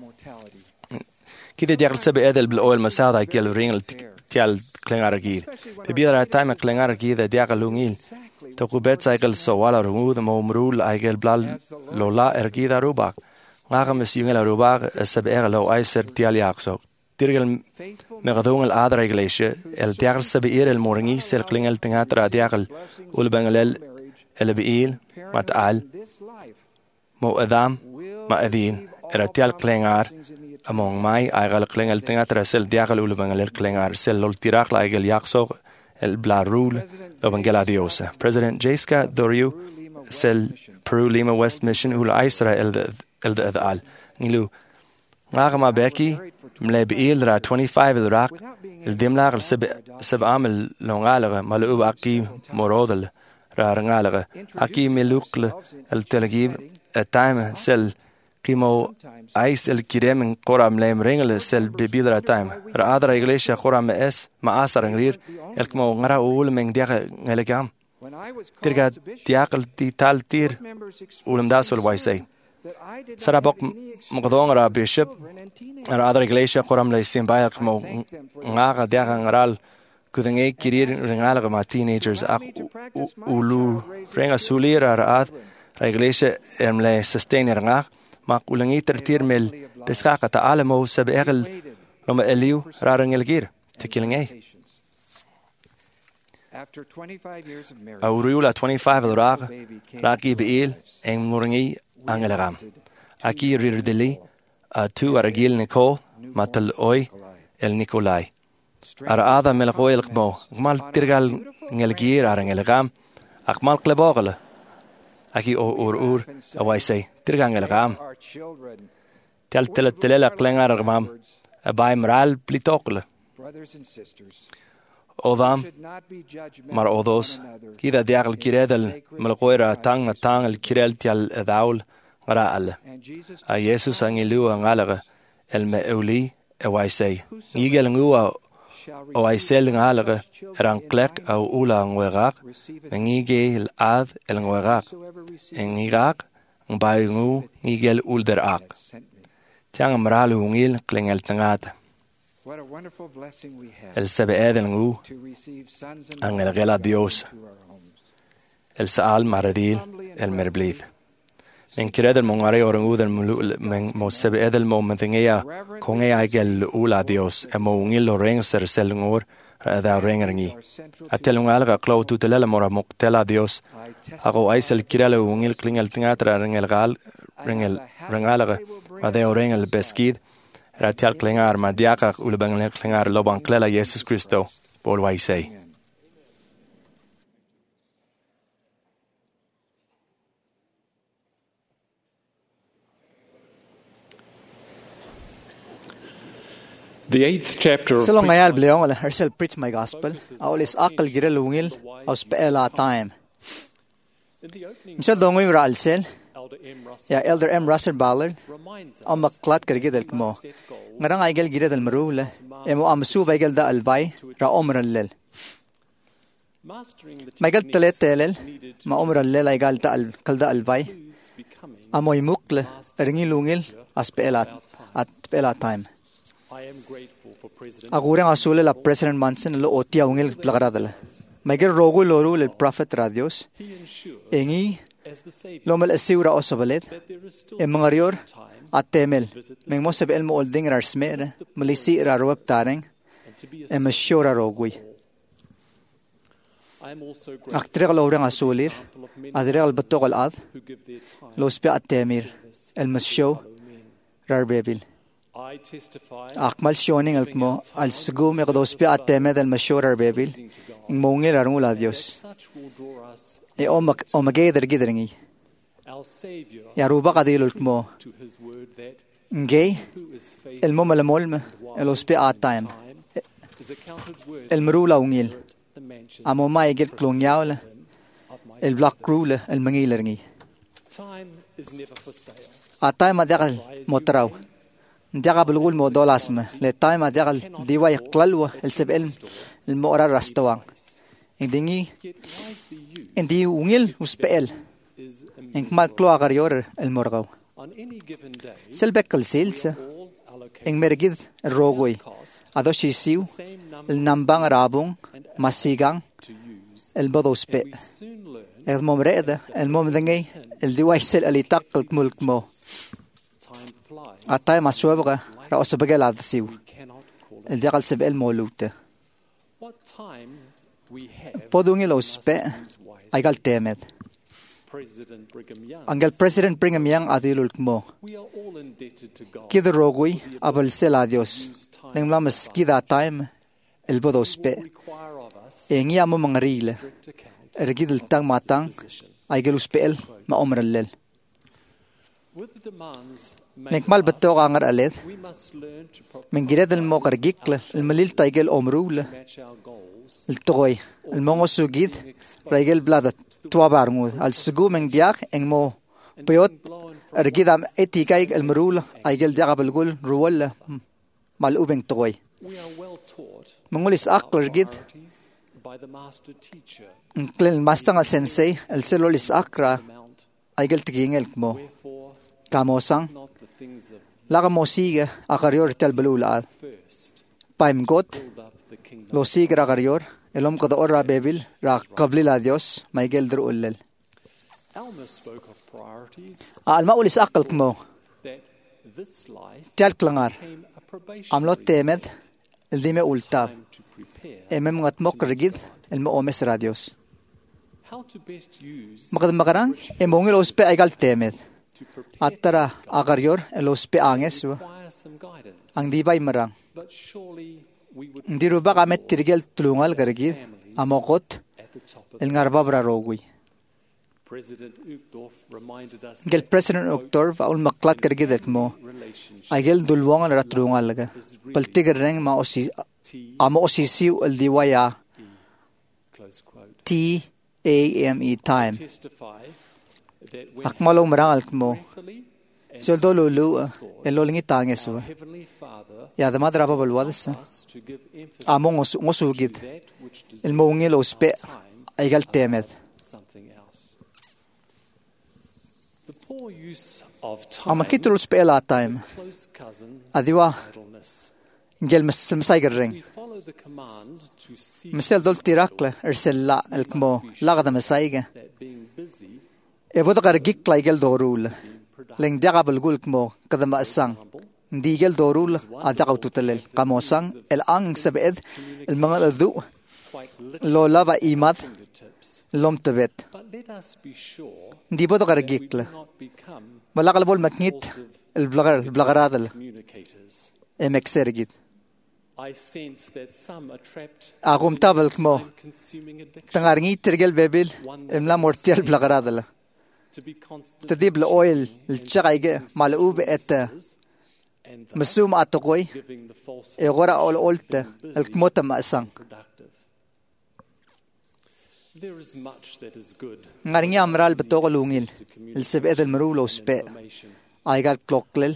kide diagal sabe edel bel oil masada kel ringel tial klengargi bibira time klengargi de diagal ungil tokubet cycle so wala rungu de mo mrul aigel blal lola ergida rubak Ngagemis jungel rubag sabe lo aiser tialiakso tirgel megadung el adra iglesia el diagal sabe el moringi sel klingel tengatra diagal ul bengelel el beil mat al mo adam ma adin era tial klingar among mai aigal klingel tengatra sel diagal ul bengelel klingar sel lol tirak la igel yakso el blarul lo bengela diosa President Jaiska Doriu sel Peru Lima West Mission ul Israel el de al nilu ngama beki mle biil ra 25 il rak il dimlar il sib amel longalere malu aki morodel ra rangalere aki melukle el telegib a time sel kimo ais el kirem qoram lem ringel sel bibidra time ra adra iglesia qoram es ma asar ngrir el kmo ngara ul meng dia ngelegam tirga tiakal ti tal tir ulum dasul waisay sarabok mqdong ra bishop ra adra iglesia qoram le simbaya kmo ngaga dia ngaral kudenge kirir ringal ma teenagers ak ulu renga sulira ra ra iglesia emle sustainer ngak mak ulangi tertir mel pesaka ta alamo sab egel loma eliu rarangel gir tikilngai auriula 25 rag raki beil en muringi angelagam aki rirdeli tu aragil Nicole matal oi el Nikolai ara ada melqoel qmo mal tirgal ngel gir arangelagam akmal klebogale aki ur awaisay tirgang elgam tel klengar gam abay moral plitokle odam mar odos kida diagl kiredel malqoira tang el kirel tial daul ngara al a Jesus angilu ngalaga el meuli awaisay igel ngua o ay sel ngalaga rang klek au ula ngwegak ngige el ad el ngwegak ngigak ngbay ngu ngigel ulder ak tiang mralu ngil klengel tangat el sebe edel ngu angel gela Dios el saal maradil el merblid en kiredel mongare orangu del mo sebe edel moment ngea kongea gel ula Dios emo ngil reng ser sel ngor da rengerengi atelungalga klau tutela mora moktela Dios ago aisel kirale ngil klingel tngatra rengel gal rengalaga ade orengel beskid ratial klingar madiaka ulbangle klingar loban klela Jesus Christo por waisei The 8th chapter of Selong ngayal bleong ala hersel preach my gospel. Aulis akal girel ungil aus peela time. Misal dongoy ra alsel. Ya Elder M. Russell Ballard am maklat karigid el kmo. Ngarang aigel gired el marula. Emo amsu baigel da albay ra omrallel. Maigel teletelel ma omrallel aigal da al kalda albay. Amoy mukle ringilungil as peela time. Agurang asule la President Manson lo otia ungil plagaradala. Maigel rogo loru el prophet radios. Engi lomel asiura osabalet. Emangarior atemel. Mengmo sebe elmo olding rarsmer. Malisi raruap tareng. Emashora rogui. Aktreg lorang asulir. Adreg albatog al-ad. Lospe atemir. Elmasho rarbebil. Akmal shoning alkmo al sugum ekdospi atemed al mashur arbebil ing mongil arungul a Dios e omageder gidringi ya ruba kadil alkmo ngey el momalamolme el ospi ataim el mrula ungil amoma egel klongyaul el black rule el mangilergi ataim adal motraw ديغا بالغول موضوع اسمه لتايم ديغا ديوا يقللوا السبل المؤرا راستوان انديني اندي ونيل وسبل انك ما كلو اغريور المرغو سلبكل سيلس ان مرغيد الروغوي ادو شيسيو النمبان رابون ماسيغان البدو سبي الممرئه الممدنجي الديوا يسل اللي تقل ملك مو atay maswabga ra osbagel adsiw el digal sebel molute podungil ospe aigal temet angel President Brigham Young adilul kmo kidrogui abal sel adios lenglam skida time el bodospe engi amo mangarile ergidel tang matang aigal uspel ma omrallel Nekmal beto angar aled. Mengirad el mo kargikla, el malil taigel omrula. El toy, el mongo sugid, raigel blada tuabarngud. Al sugu meng diak eng mo peot ergid am etikaig el marula, aigel diagabelgul ruwala mal ubeng toy. Mengulis akler gid. Klin mastang sensei, el selolis akra, aigel tigingel mo. Kamosang, laga mo siga akarior tel belula. Paim got, lo siga akarior, elom kada ora bebil, ra kablila Dios, maigel dru ullel. Alma ulis akal mo. Tial klangar. Amlo temed, el dime ultab. Emem ngat mok rigid, el mo omes radios. Makad makaran, emongil ospe aigal temed. Atara agarior, el ospe anges, ang dibay marang. Hindi ruba kamet tirigel tulungal garigid, amokot, el ngarbabra rogui. Gel President Uchtdorf, aul maklat garigid mo, aigel dulwang al ratrungal laga. Paltigar reng amo osisiw el diwaya TAME time. Akmalo marangal mo. Soldo lulu el lolingi tanges wa. Ya the madra babalwadas. Amo ngosugid. El mongil ospe aigal temed. Amakitul ospe la time. Adiwa gel mesaigar ring. Mesel dol tirakla ersel la el kmo lagda mesaiga. Eboda kargik la igel dorul. Leng diagabel gul kmo kada maasang. Hindi igel dorul adakaw tutalel. Kamosang el ang sabed el mga adu lola va imad lom tebet. Hindi boda kargik la. Malakal bol maknit el blagaradal. Emeksergid. Agum tabel kmo. Tangarngi tirgel bebil emla mortial blagaradala. Tadib la oil الشقيقة مالوب أتا مسوم أتقوي يغرا أول أولت الكموت مأسان غارني أمرال بتوغلونيل السبئة المرولو سبئ أيقال كلوكلل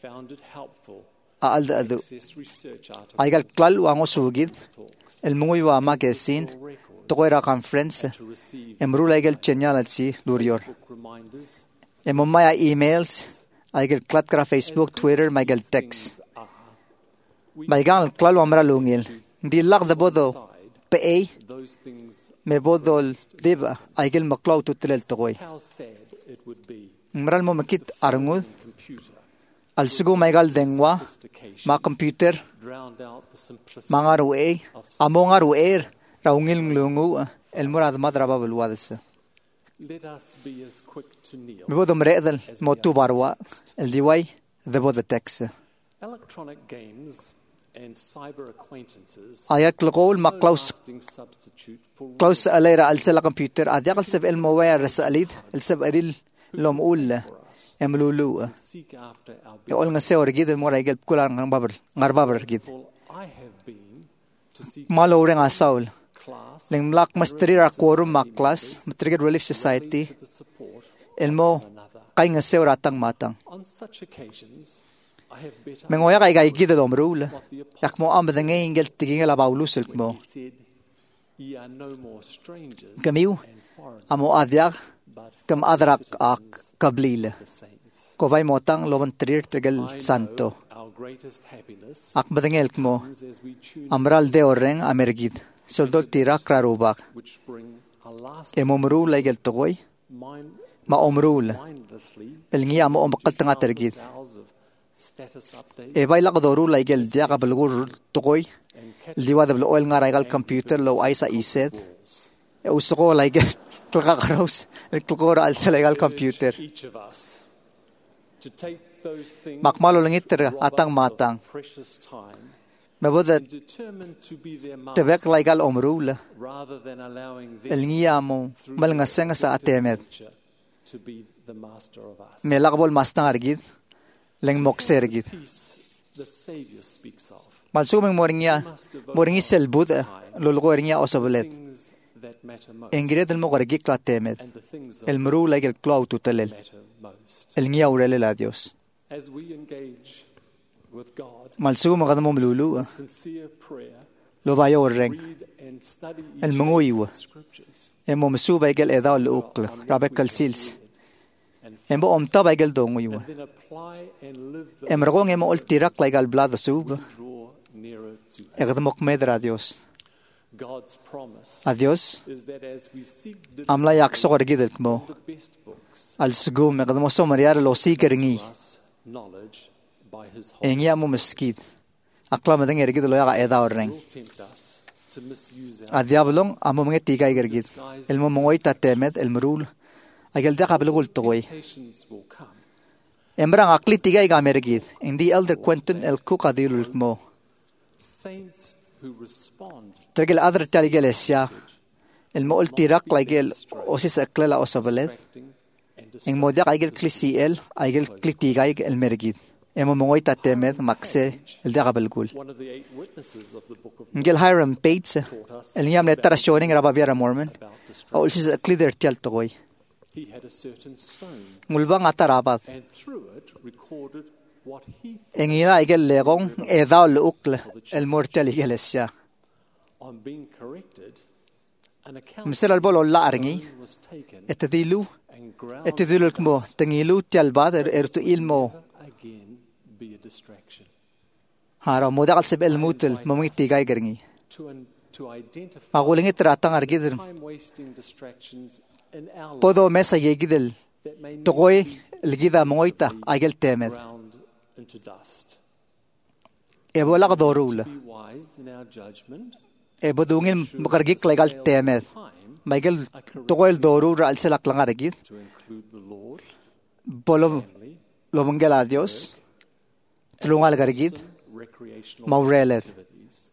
أقل أذو أيقال كلال وانغو سوغيد الموي وما كيسين تقويرا كونفرنس امرول أيقال تشنيال تسي لوريور امومايا إيميلز أيقال كلاتكرا فيسبوك تويتر مايقال تكس مايقال كلال وامرا لونيل دي لغد بودو بأي مبودو ديبا أيقال مقلاو تتلل تقوي مرال ممكيت أرنغوذ السجو مايقال دنوا ما كمبيوتر ما غارو اي امو غارو اير راونيل نلونغو المراد مدربا بالوادس ببودو مريدل موتو باروا الديواي ذبودو تكس آيات القول ما كلاوس أليرا ألسل كمبيوتر أدي أقل سب الموير رساليد السب أريل لوم أول يملولو يقول نسيور جيد المورا يقل بكل غربابر جيد ما لورين عساول لين ملاك مسترير كورم ما كلاس مترجع ريليف سوسايتي المو كاي نسيور أتang matang mengoya kay gid dom rule yak mo am de ngel tiging la baulus el mo kamiu amo adyak kam adrak ak kablil ko vai motang lovan trir tegel santo ak badengel mo amral de oreng amergid soldol tira krarubak emomru legel toy ma omrul el ngi amo omakal tanga tergid e vai laqdoru legel diaga belgur toy liwad bel oil nga regal computer lo aisa iset e usoko legel tlaga karos el tlogora al legal computer makmalo langiter atang matang maboda tebek legal omrula el ngiamo malngasenga sa atemet melaqbol mastang argid leng moksergit. Peace the Savior speaks of. Malsumeng moringi selbud lulgo eringia osabulet. Things that matter most. Engire del mogargi klatemet. And the things El mru like el clau tutelel. that matter most. El ngia urele la Dios. As we engage with God, Malsu magadamo mlulu. sincere prayer, Lo bayo orreng. read and study El each munguiwa. of the scriptures. Emo msu baigel eda lukla. Rabekal sils. Emo omta baigel donguiwa. And then apply and live the Emrgong emo ultirak like al blada sub. draw nearer to Egdmok medra Dios. God's promise Adios. is that as we seek the Amla yakso orgidel mo. best books, Al sgum egdmo somariar lo sikeringi. us knowledge by His Holy Engia mo meskid. Akla madeng ergid lo yaga eda orreng. will tempt us to misuse our A diablong amo mga tigay gergid. El mo mongoy tatemet el mrul. Agel da kablugul toy. temptations will come. Embrang akli tigay gamergid. Indi elder Quentin el kukadilul mo. Saints who respond Trigel adr taligelesia. El mo ultirak like el osis aklela osabalet. acting and Eng modia agel klisiel agel klitigay el mergid. Emo mongoy tatemet makse el da kablugul. one of the 8 witnesses of the book of Ngel Hiram Pates. El niam netara showing rabaviera Mormon. about destruction. Osis aklider tial toy. He had a certain stone, Ngulbang atarabat. and through it recorded what he Engina igel legong edao lukle el mortal igelesia. on being corrected. An account Misal albol olla arngi was taken etedilu and ground etedilul kmo tengilu tialbat ertu ilmo again be a distraction. hara modal seb el mutel momiti gay gerngi. To identify Magulingi tratang argidir time-wasting distractions in our life podo mesa yegidel that may togoy elgida moita agel temed. ground into dust. Ebola dorul. Be wise in our judgment. Ebodungin mukargik legal temed. Time Michael togoy dorul al selak lang argid. to include the Lord, Polo family, lomangel adios. Tulungal gargid. recreational Maureler. activities.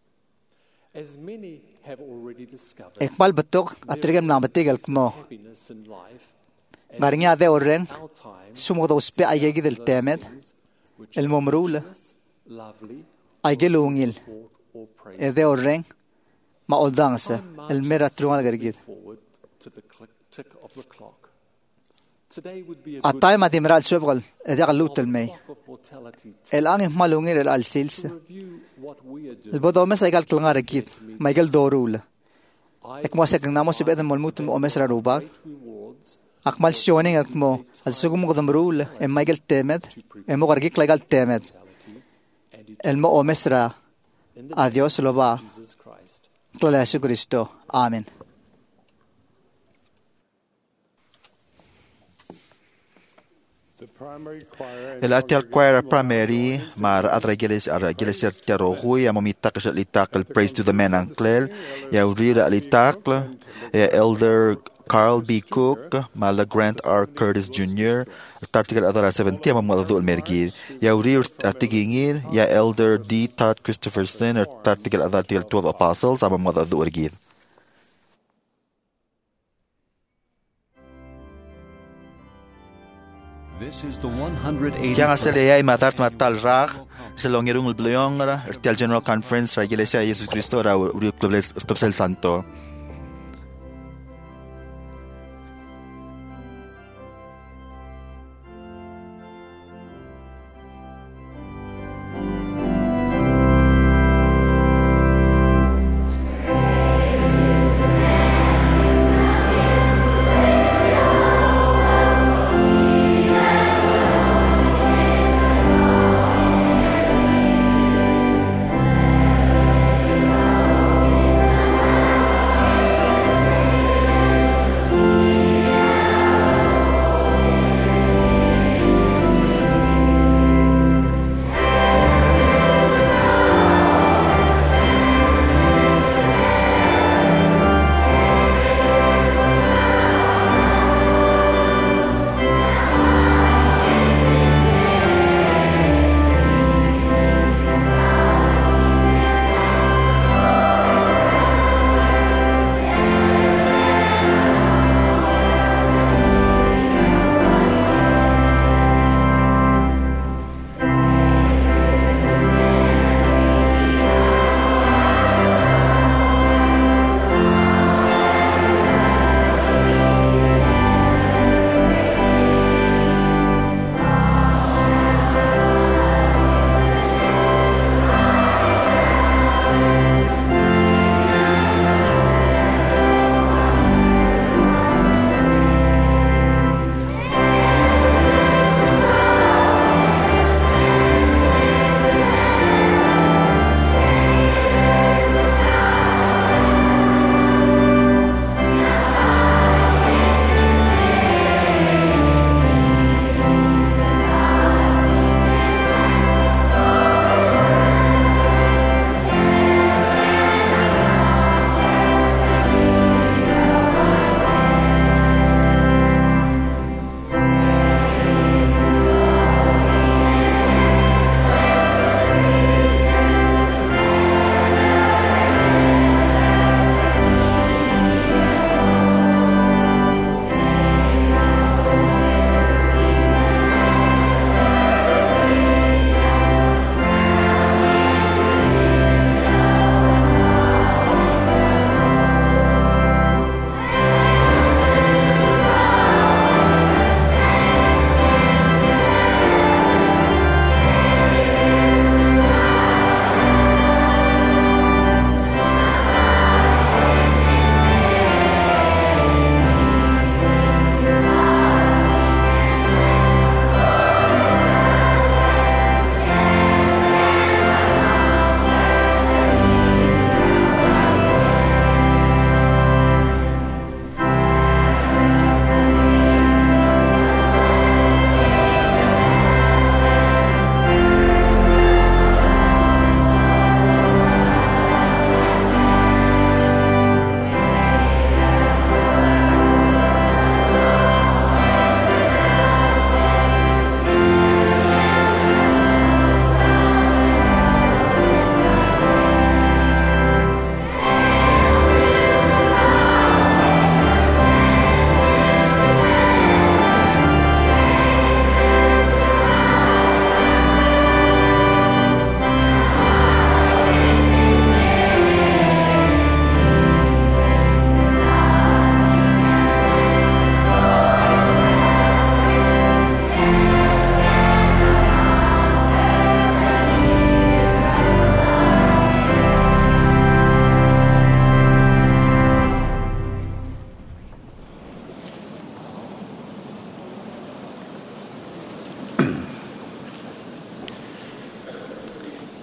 As many have already discovered, Ekmal batok atrigam namatigal kmo. happiness in life Ngaringi ade orren our time sumodo uspe ayegidel temed. which El momrul lovely agelungil. or praise Ede orren ma oldangsa el mera tulungal gargid. forward to the tick of the clock. Today would be a Atay matimral subgal ede galutel may. clock of mortality El angin malungil el al sils. to review what we are doing. El bodo mes aygal tulungal gargid. Michael dorul. I Ekmo sa kang namo sibed molmutum o mes rarubag. rewards Akmal sioning akmo al sugum godam rul e Michael temed. Emo gargik legal temed. and El mo o mesra. in the Adios loba. Jesus Christ. Gloria a Jesucristo. Amen. The primary choir El atial choir primary mar atra geles tiaro hui amomita litak el praise to the man anklel ya urira litak ya elder Carl B. Cook, Mala Grant R. Curtis Jr., Tartigal Adara 70, Amamadu Mergir, Yaurir Atigingir, Ya Elder D. Todd Christopherson, Tartigal Adar 12 Apostles, Amamadu Ergir. This is the 180. Kaya nga sila ay matal rak, sa longirong ulblayong, Ertial General Conference, sa Iglesia Jesus Cristo, Uri Club Santo.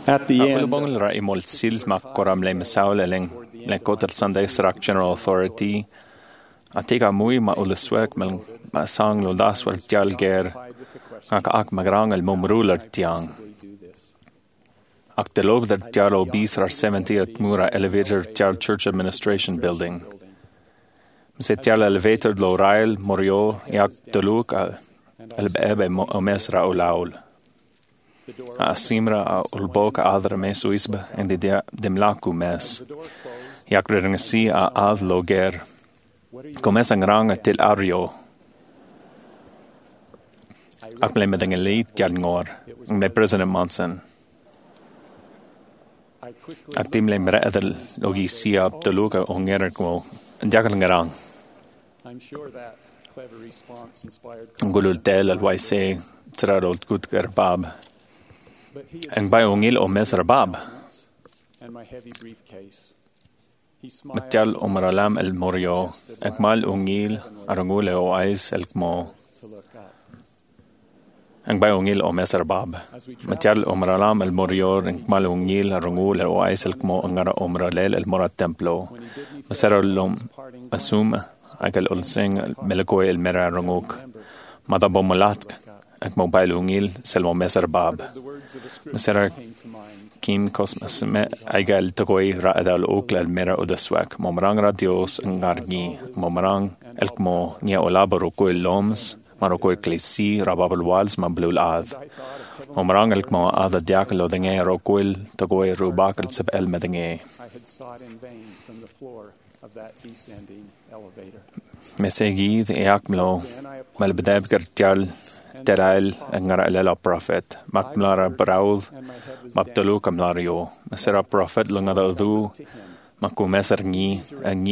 At the end, Ulubong ra imol sils makkoram le masaule leng kotel Sunday Srak General Authority. Atika mui ma uluswek mal ma sang lo daswar tial ger ak magrang el mumruler tiang. Ak de log der tialo bisrar 70th Mura Elevator tial Church Administration Building. Se tial elevator lo rail morio yak de luk el bebe o mesra o laul. A simra a ulboka adra mesu isba en de mlaku mes. Jak ringasi a ad loger. Comes ang rang til ario. Ak ble med en elite jad ngor. Med President Monson. Ak tim le mre edel logi siya de luka o ngerer ko. Jakal ngerang. Ngulul tel al waise tradol kutker bab. Ang bay ongil o mesra bab. Matjal umaralam el morio, ekmal ongil arangule o ais el kmo. Ang bay ongil o mesra bab. Matjal umaralam el morio, ekmal ongil arangule o ais el kmo angara umaralel el morat templo. Masera lom asum akal ulsing melakoy el mera aranguk. Mada bomolatk, ekmo bay ongil selmo mesra bab. Masera Kim kosmas me aigal tagoi ra edal okla el mera udaswak momrang ra Dios ngargi momrang elkmo nia olabaro ko loms maroko eklesi rababel wals mablul ad momrang elkmo ada diaklo denge rokoil tagoi rubakal seb el medenge mesegi yakmlo mal bedab gertial Terail ngara lela prophet makmlara braud maktalu kamlario mesera prophet lungada du makumeser ngi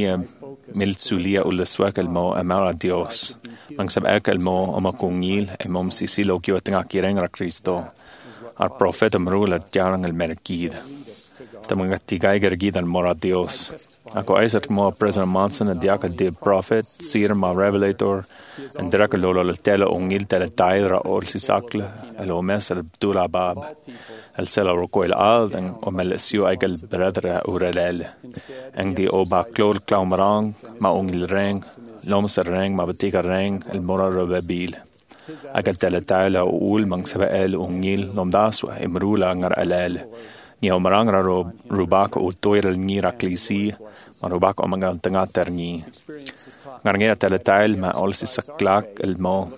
milsulia uleswak elmo amara Dios mangsab elmo omakungil emom sisilo kyotenga kirenga Cristo ar prophet amrula jarang el merkid tamangatigai gergid al mora Dios ako Isaac mo President Monson and diaka de prophet sir ma revelator and diraka lolo le tele ongil tele taira or sisakle el omes el dula bab el sela rokoil al en omelesio aigal bredre urelel en di oba klor klaumarang ma ongil reng loms reng ma betika reng el mora robebil aigal tele taila ul mang sebe el ongil lomdaswa imrula ngar alel ni omarang ra rubak o toirel ni raklisi marubak omangal tanga terni ngarngia teletail ma olisi saklak elmo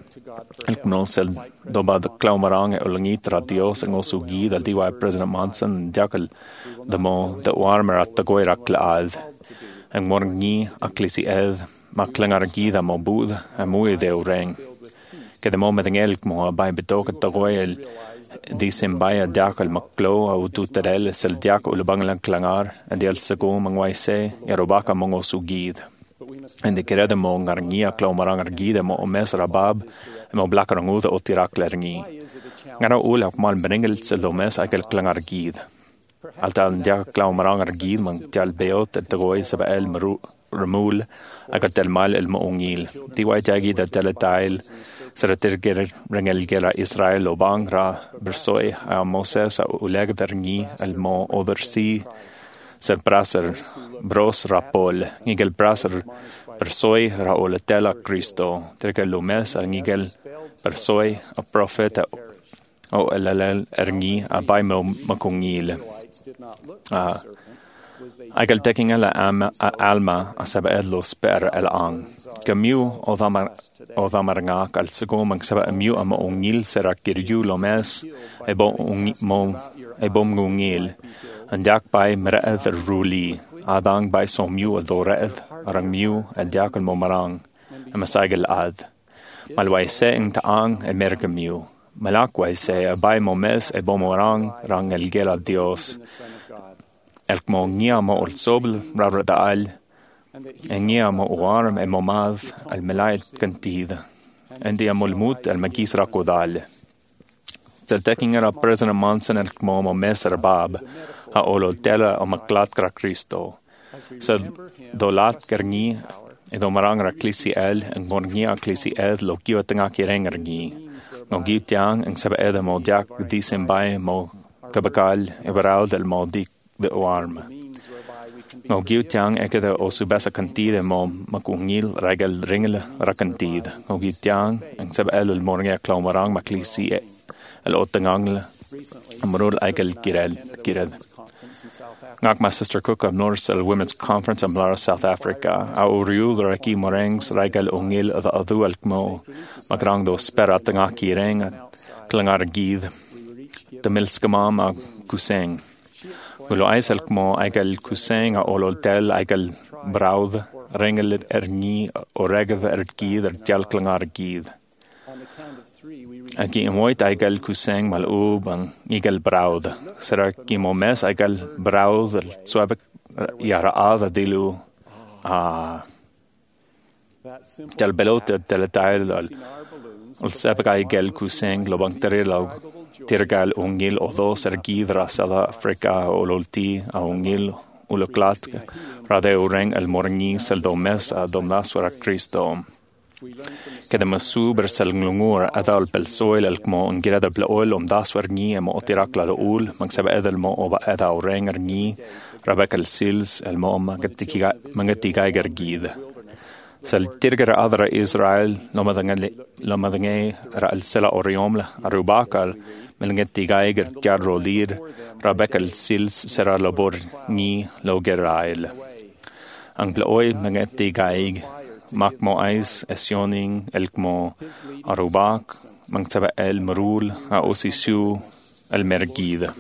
sel doba de klaumarang olngitra Dios en osugi dal diwa President Monson jakal demo de warmer at tagoira klaad en morgni aklisi ed maklangargi da mobud amui de ureng ke de moment engel mo bay betok tagoil Disimbaya diakal maklo au tuterel sel diak ulubanglang klangar and el sego mangwaise yarobaka mongo sugid and the kerede mo ngarngia klaumarang argide mo omes rabab mo blakaranguda otirak lerni ngara ulak mal bringel sel omes akel klangar gid alta diak klaumarang argid mang tal beot el tagoi sab el remul akatel mal el moongil diwai tagi da teletail seratir rengel gera Israel obang ra bersoi a Moses a uleg derni el mo oversi ser braser bros rapol nigel braser bersoi ra oletela Cristo terkel lumes a nigel bersoi a profeta o elal erni a baimo makungil Aigal taking ala alma asaba edlo sper el ang. Gamiu o dhamarangak al segom ang saba amiu ama ongil sera kirju lomes e bom ngungil. Andak bay mre'ed ruli. Adang bay somiu adore'ed arang miu aldak al momarang. Amasagil ad. Malwaise ing taang e mergamiu. Malakwaise abay momes e bomorang rang el gela Dios. Elkmo ngia mo olsobl ravrada al ngia mo uarm e momad al melayt kantid endi amulmut al magis rakodal teltaking era President Monson elkmo mo meser bab a olo tela o maklat kra Cristo so dolat kerni e domarang ra klisi el en morngia klisi ed lo kio tenga kirengergi no gitiang en sebe ed mo jak disimbay mo Kabakal, Ibarao del Modi de Oarma. Ngau giu tiang ekada o subesa cantide mo makungil regal ringel rakantide. Ngau giu tiang ang sab el mornga klaumarang maklisi el otangangle amrul ekel kired. Ngak my sister Cook of North Women's Conference of Lara, South Africa. A uriul raki morengs regal ongil of adu elkmo magrang do sperat ngaki reng klangar gid. De milskamam a kuseng. Gulo aiselk mo egal kuseng a ololtel egal braud ringel ni o regav gid jalklangar gid. Aki imoit egal kuseng mal bang egal braud. Sera ki mo mes egal braud swabek yara ada dilu jal belot teletail al sebek egal kuseng lobang terilog tirgal ungil o dos gidra South Africa o lolti a ungil uloklat rade ureng el morni sel domes a domnasura Cristo. Kada masu bersel nglungur adal pel soil el kmo ngirada blaol daswar ni mo tirakla ul magsaba edel mo oba eda ureng ni rabek el sils el mo magatiga gergid. Sel tirger adra Israel lomadangay ra el sela oriomla arubakal melngetiga ger jarrolir rabek el sils sera labor ni logerail. Ang blaoy magatiga Makmo ais esioning elkmo arubak mangsaba el marul a osisu el mergid.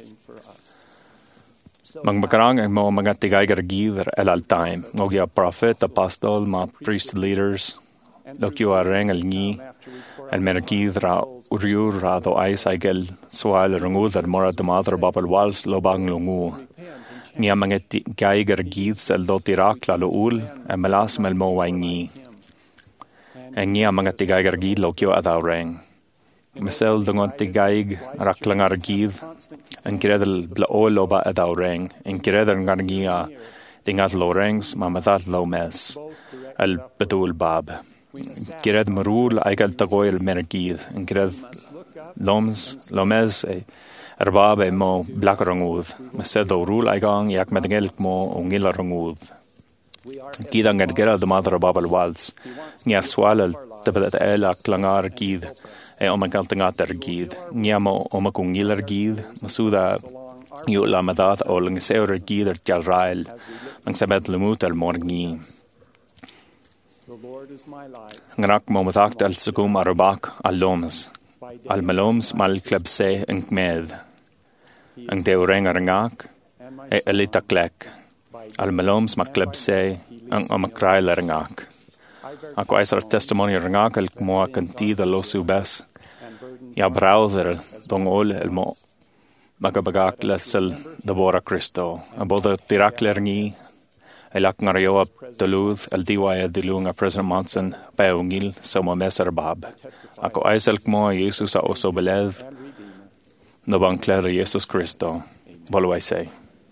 Mangbakarang mo magatigay gergid el altaim. Ngogia prophet, apostle, ma priest leaders. Dokyo areng el ni el mergid ra uriur ra do ais aigel swal rungud er mora de madre babel wals lobang lungu. Nia mangeti geiger gids el dotirak la loul e melas mel mo wangi. Nia mangeti geiger gid lo kyo adawreng. Mesel dungonti geig raklangar gid en kiredel blaol loba adawreng. En kiredel ngargia dingat lo rengs mamadat lo mes el bedul bab. Kired marul aigal tagoy el mergid. En kired lomes Erbabe mo blakarangud. Mesed o rul aigang yak medengelk mo ungilarangud. Gidang edgera de madra babel wals. Ngia swalel tebedet el aklangar gid. E omagaltangater gid. Ngia mo omakungilar gid. Masuda yu lamadat o langiseur gid jalrael. Mang sabet lemut el morgi. Ngrak mo matakt el sugum arubak al lomes. Al meloms mal klebse en kmed. Ang deureng arangak e elitaklek. Al meloms maklebse ang omakrail arangak. Ako aisar testimony arangak el kmo akanti da lo subes. Ya browser dongol el mo magabagak lesel dabora Cristo. Aboda tiraklerni elak ngario duluth el diwaya dilunga President Monson paungil sa mameser bab. Ako aisal kmo Jesus a oso beled no bangkler Jesus Cristo. Bolo I say.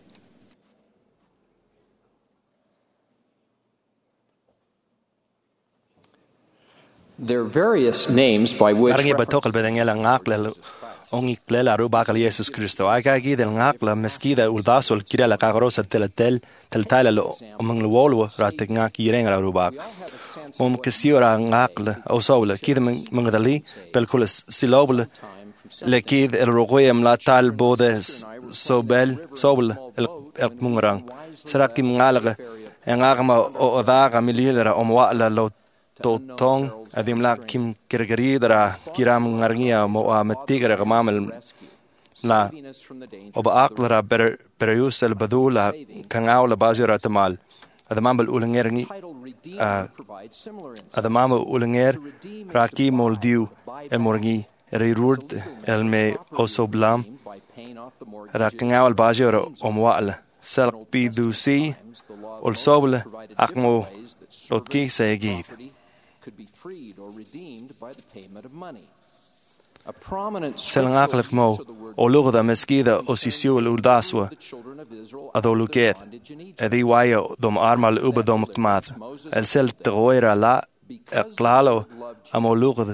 There are various names by which Marangi batokal bedengela ngakla ongi klela rubakal Jesus Cristo. Agagi del ngakla meskida uldasul kirela kagarosa teltel lo among lwolwo ratek ngaki renga rubak. Kesiora ngakla osawla kid mangadali pelkulas silobla lekid el rogoyam la tal bodes sobel el mungrang. Seraki ngalaga ngagama o odaga mililera omwala lo totong adim la kim kirgeridra kiram ngarngia mo ametigra gamamel la oba aklara berayus el badula kangaula bazira tamal adamambal ulengerni adamambal ulenger raki moldiu emorgi rirurt el me osoblam rakangawal bazira omwala salq bidusi ol sobla akmo lotki sayegid Selangaklik mo o lugda meskida o sisiul uldaswa adoluket edi waya dom armal ubadom qmat el sel tgoira la klalo amo lugd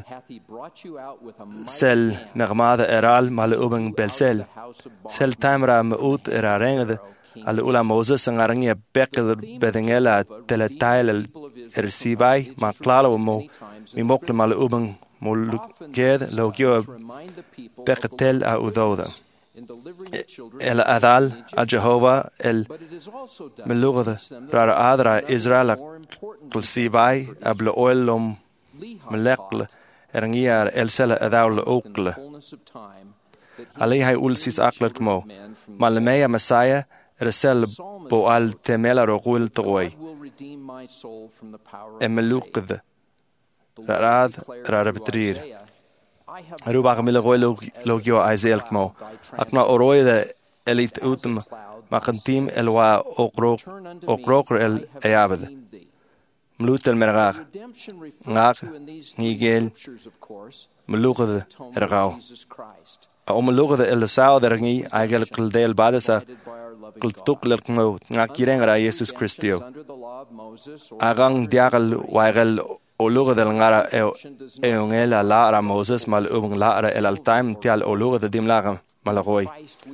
sel mermada eral mal ubang belsel sel timra ut era rengde al ula Moses ngarangi bekel bedengela teletail ersibai ma klalo mo mi mokle mal ubang mo luged logio beketel a udoda el adal a Jehovah el melugde rara adra Israel kulsibai ablo oilom melekle erangiar el sela adal okle ali hay ulsis aklet mo malmeya Messiah resel bo al temela rogul toy emelukde rarad rarabtrir Ruba gemille logio Isaiah mo akna oroide elit utum makantim elwa okrokr el ayabed mlutel mergag ngak nigel mlugde ergau omlugde el sao dergi aigel kuldel badasa kultukler mo ngakirengra Jesus Christio agang diagal waigel Oluga del ngara eungela lara Moses mal ubung lara el altaim tial oluga de dim lara malagoi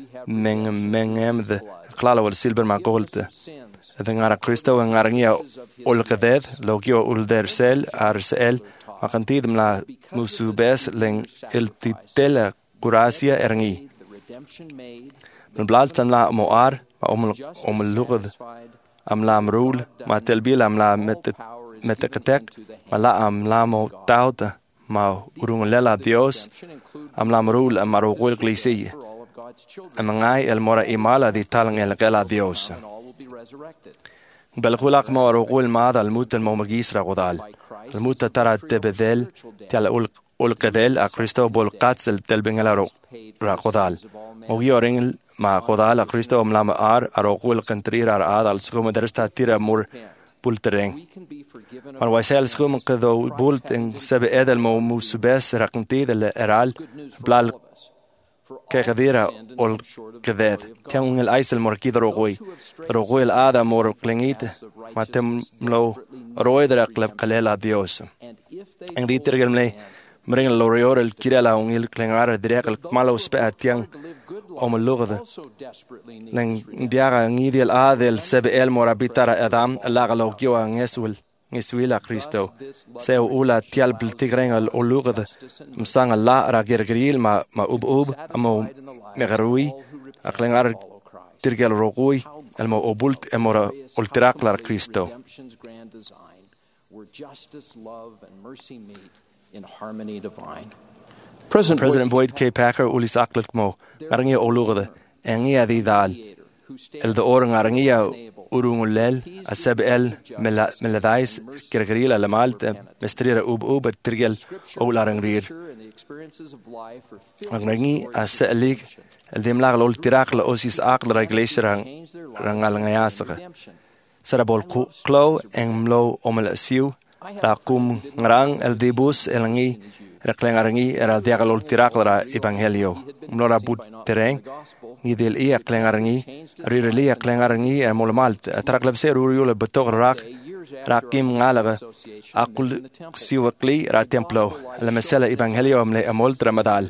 mengem de klalo el silber ma gold de ngara Cristo ngarangia olkaded logio ulder sel arsel makantid mla musubes len el titela gracia ergi men blalt la moar om lugad amla amrul ma telbil amla metekatek mala amlamo tauta ma urungulela Dios amlamrul amarugul glisi amangai el mora imala di talang el gela Dios belgulak ma urugul ma dal mutel mo magisra godal el muta tara tebedel tal ul kadel a Cristo bol qatsel telbengela ra godal mogioring ma godal a Cristo amlama ar arugul kantrira ar adal skum dersta tira mur pultereng man waisel schum qado bult in sebe edel mo musubes raqnti del eral blal kegedira ol kedet tiang el aisel morkid rogoi el ada mor klingit matem lo roidra klep kalela Dios en ditergelmle mring lorior el kirela el klingar direk el malo spe tiang om lugde len diaga ngidel adel sebe el morabitara adam la logio ngesuila Cristo seu ula tial biltigren al olugde msang la ra gergril ma ub amo megarui aklengar tirgel rogui el mo obult emora ultiraklar Cristo President Boyd K. Packer ulis aklet mo ngarangia olugde engia di dal el de or ngarangia urungulel asab el meladais kergrila lamalt mestrira ub tirgel olarangrir ngarangi asalik el demlag lol tirakla osis akla glacier rangalngayasga sarabol klo engmlo omel siu rakum ngrang el dibus elangi reklengarangi era diagalol tirakla evangelio mlora but tereng ngidel ia klengarangi rireli klengarangi molmalt traklabser uriule betog rakim ngalaga aqul siwakli ra templo la mesela evangelio mle amoltra madal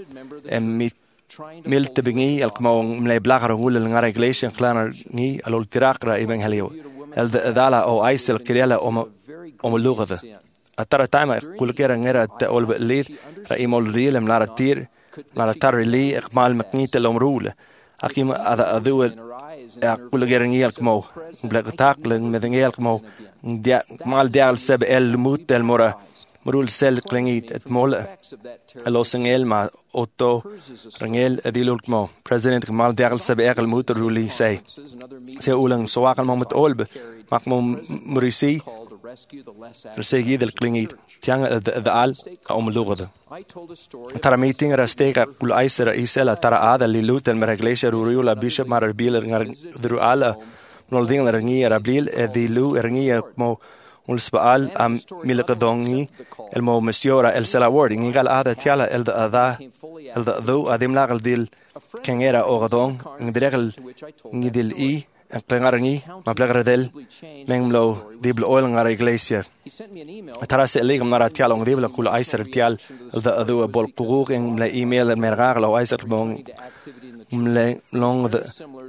mil tebingi alkmo mle blagar hul ngara iglesia klanar ni alol tirakra evangelio el dala o aisel kirela om lugada atara taima kulkera ngera te ol lid ra imol rielem lara tir lara tarli ikmal maknit lomrule akim ada adu kulkera ngi alkmo blaktak len medengel alkmo dia mal dial seb el mut el mora murul sel klingit et mol alosengel ma otto rangel adilulkmo president mal dial seb el mut ruli say se ulang soakal moment olbe makmo murisi Resegi del klingit tiang de al om lugde tara meeting rastega kul aiser isela tara ada lilut el reglesia ruriula bishop mar biler ngar dru ala nol ding rangi rabil edilu rangi mo ulsbaal am milqadongi el mo mesiora el sela wording igal ada tiala el da do adim lagal dil kengera ogadong ngdregel ngidil ang klengarangi, maplegradel, menglo, diblo oil ngara iglesia. Tara se eligam nara tial ong dibla kula aiser tial, da adu bol kuguk ing mle email en mergar lo aiser mong mle long the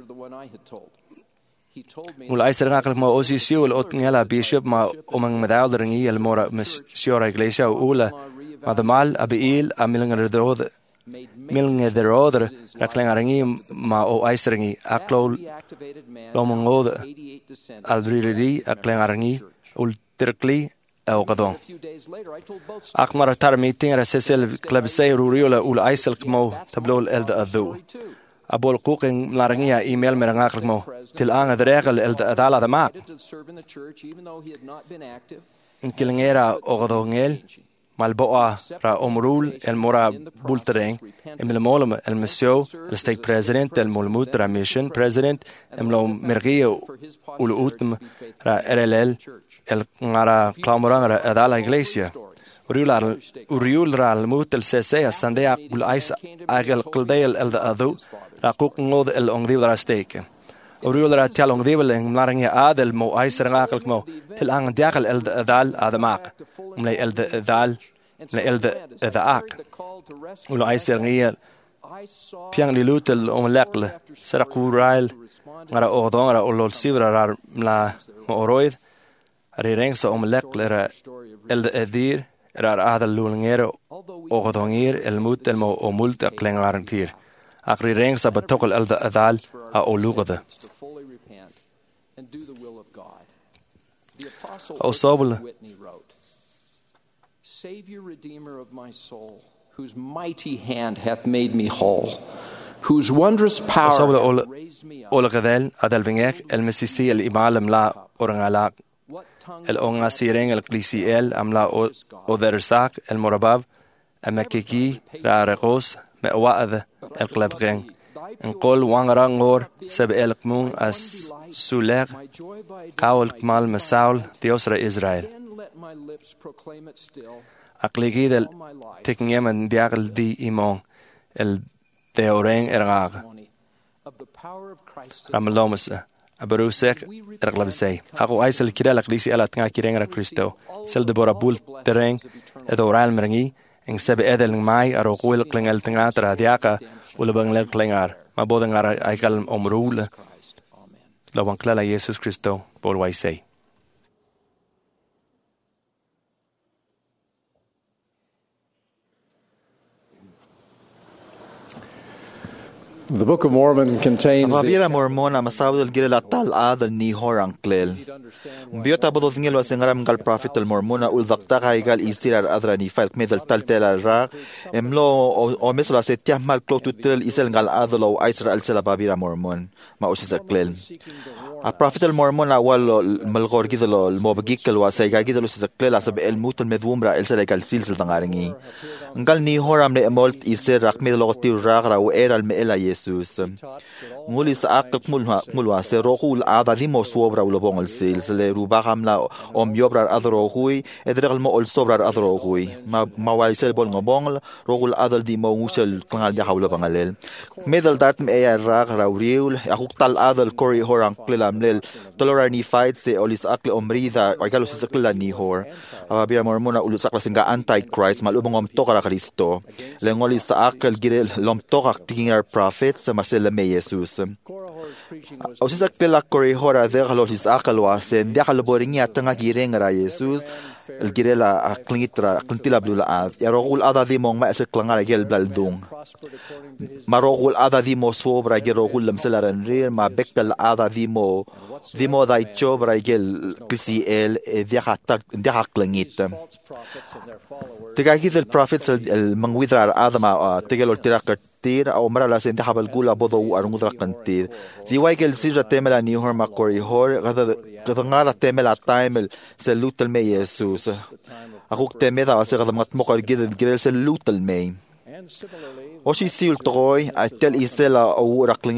mula aiser ngakal mo osisiu el ot ngela bishop ma omang medalderangi el mora siora iglesia ula ma de mal abiil a milngederoder raklengarangi ma o aiserangi aklol lomongod aldriri aklengarangi ultirkli o gadon akmar tar meeting ra sesel club say ruriola ul aisel kmo tablol eld adu abol cooking larangia email merangakal mo til anga de regel eld adala de mak in kilingera o gadongel malboa ra omrul el mora bultereng emil molem el monsieur el state president el molmut ra mission president emlo mergio ul utum ra RLL el ngara clamorang ra adala iglesia uriul ra el mut el cc asandea ul ais agel qldel el adu ra cook ngod el ongdiv ra steke uriul ra tial ongdiv el ngarangia adel mo aiser ngakal mo til ang diakal el adal adamak mle el dal le el de ak ulo aiser ngia tiang li lutel on lekle serakural ngara odon ngara olol sivra rar la mo oroid ari rengsa om lekle ra el de edir rar adal lulngero odongir el mut el mo o multa klengarantir akri rengsa batokol el de adal a olugade o sobel Savior, Redeemer of my soul, whose mighty hand hath made me whole, whose wondrous power hath raised me up. Ola gadel adal vingek el mesisi el imalem la orangala el onga sireng el klisiel amla o dersak el morabab amakiki la regos me waad el klabgeng en qol wangarangor sab el kmun as suler qawl kmal masaul dios ra Israel Akligid el tekngem en diagel di imong el deoreng erag ramalomas aberusek erglabsei ako aisel kirela klisi ala tnga kirengera Cristo sel de borabul tereng edoral merengi en sebe edel mai aro kuil klingel tnga tra diaka ulabangler klingar mabodengar aikal omrule lawan klala Jesus Cristo por waisei. The Book of Mormon contains Babira Mormona masawdel gila tal adal ni horang klel. Biota bodos ngelo sengaram gal prophet el Mormona uldakta gal isirar adra ni fal medal tal tela ra emlo o mesla se tiam mal clotutel isel gal adlo aisra al sela babira Mormon ma osisa klel. A prophet el Mormona wal malgor gidlo mobagikkel wa say gidlo sisa klel asab el mutul medwumra el sela gal silsil dangaringi. Ngal ni horam le emolt isir rakmid logoti ragra o era al meela Jesus. Nguli sa akak mulwa se rohul ada di mo sobra ulobong al sils le rubakam la om yobrar adro hui edregal mo ol sobrar adro hui mawal sel bol ngobong rohul adal di mo ngusel kangal dia hawlo bangalel medal dart me ya ragra uriul akuk tal adal kori horang klelam lel tolora ni fight se olis akle omrida agalo sa klila ni hor ababira mormona ulusak la singa anti Christ malubong om tokara Kristo lengoli sa akal girel lom tokak tingar prophets sa masela me Jesus o sa klela kori hora de galos akal wa sen dia kalboringi atanga gireng ra Jesus el girela aklingitra aklintila blula ya rogul ada di mong ma sa klangara gel baldung marogul ada di mo sobra gerogul lamselaran re ma bekal ada di mo dai chobra gel kisi el dia klingit Tegakit el prophets el mangwidra adama tegelo tirakartir o marala sen habal gula bodo arungudra kantir diwaigel sira temela ni hor makori hor gadangara temela time sel lutel me Jesus akuk temeda ase gadamat mokar gidel sel lutel me Oshi siul toy atel isela o raklingit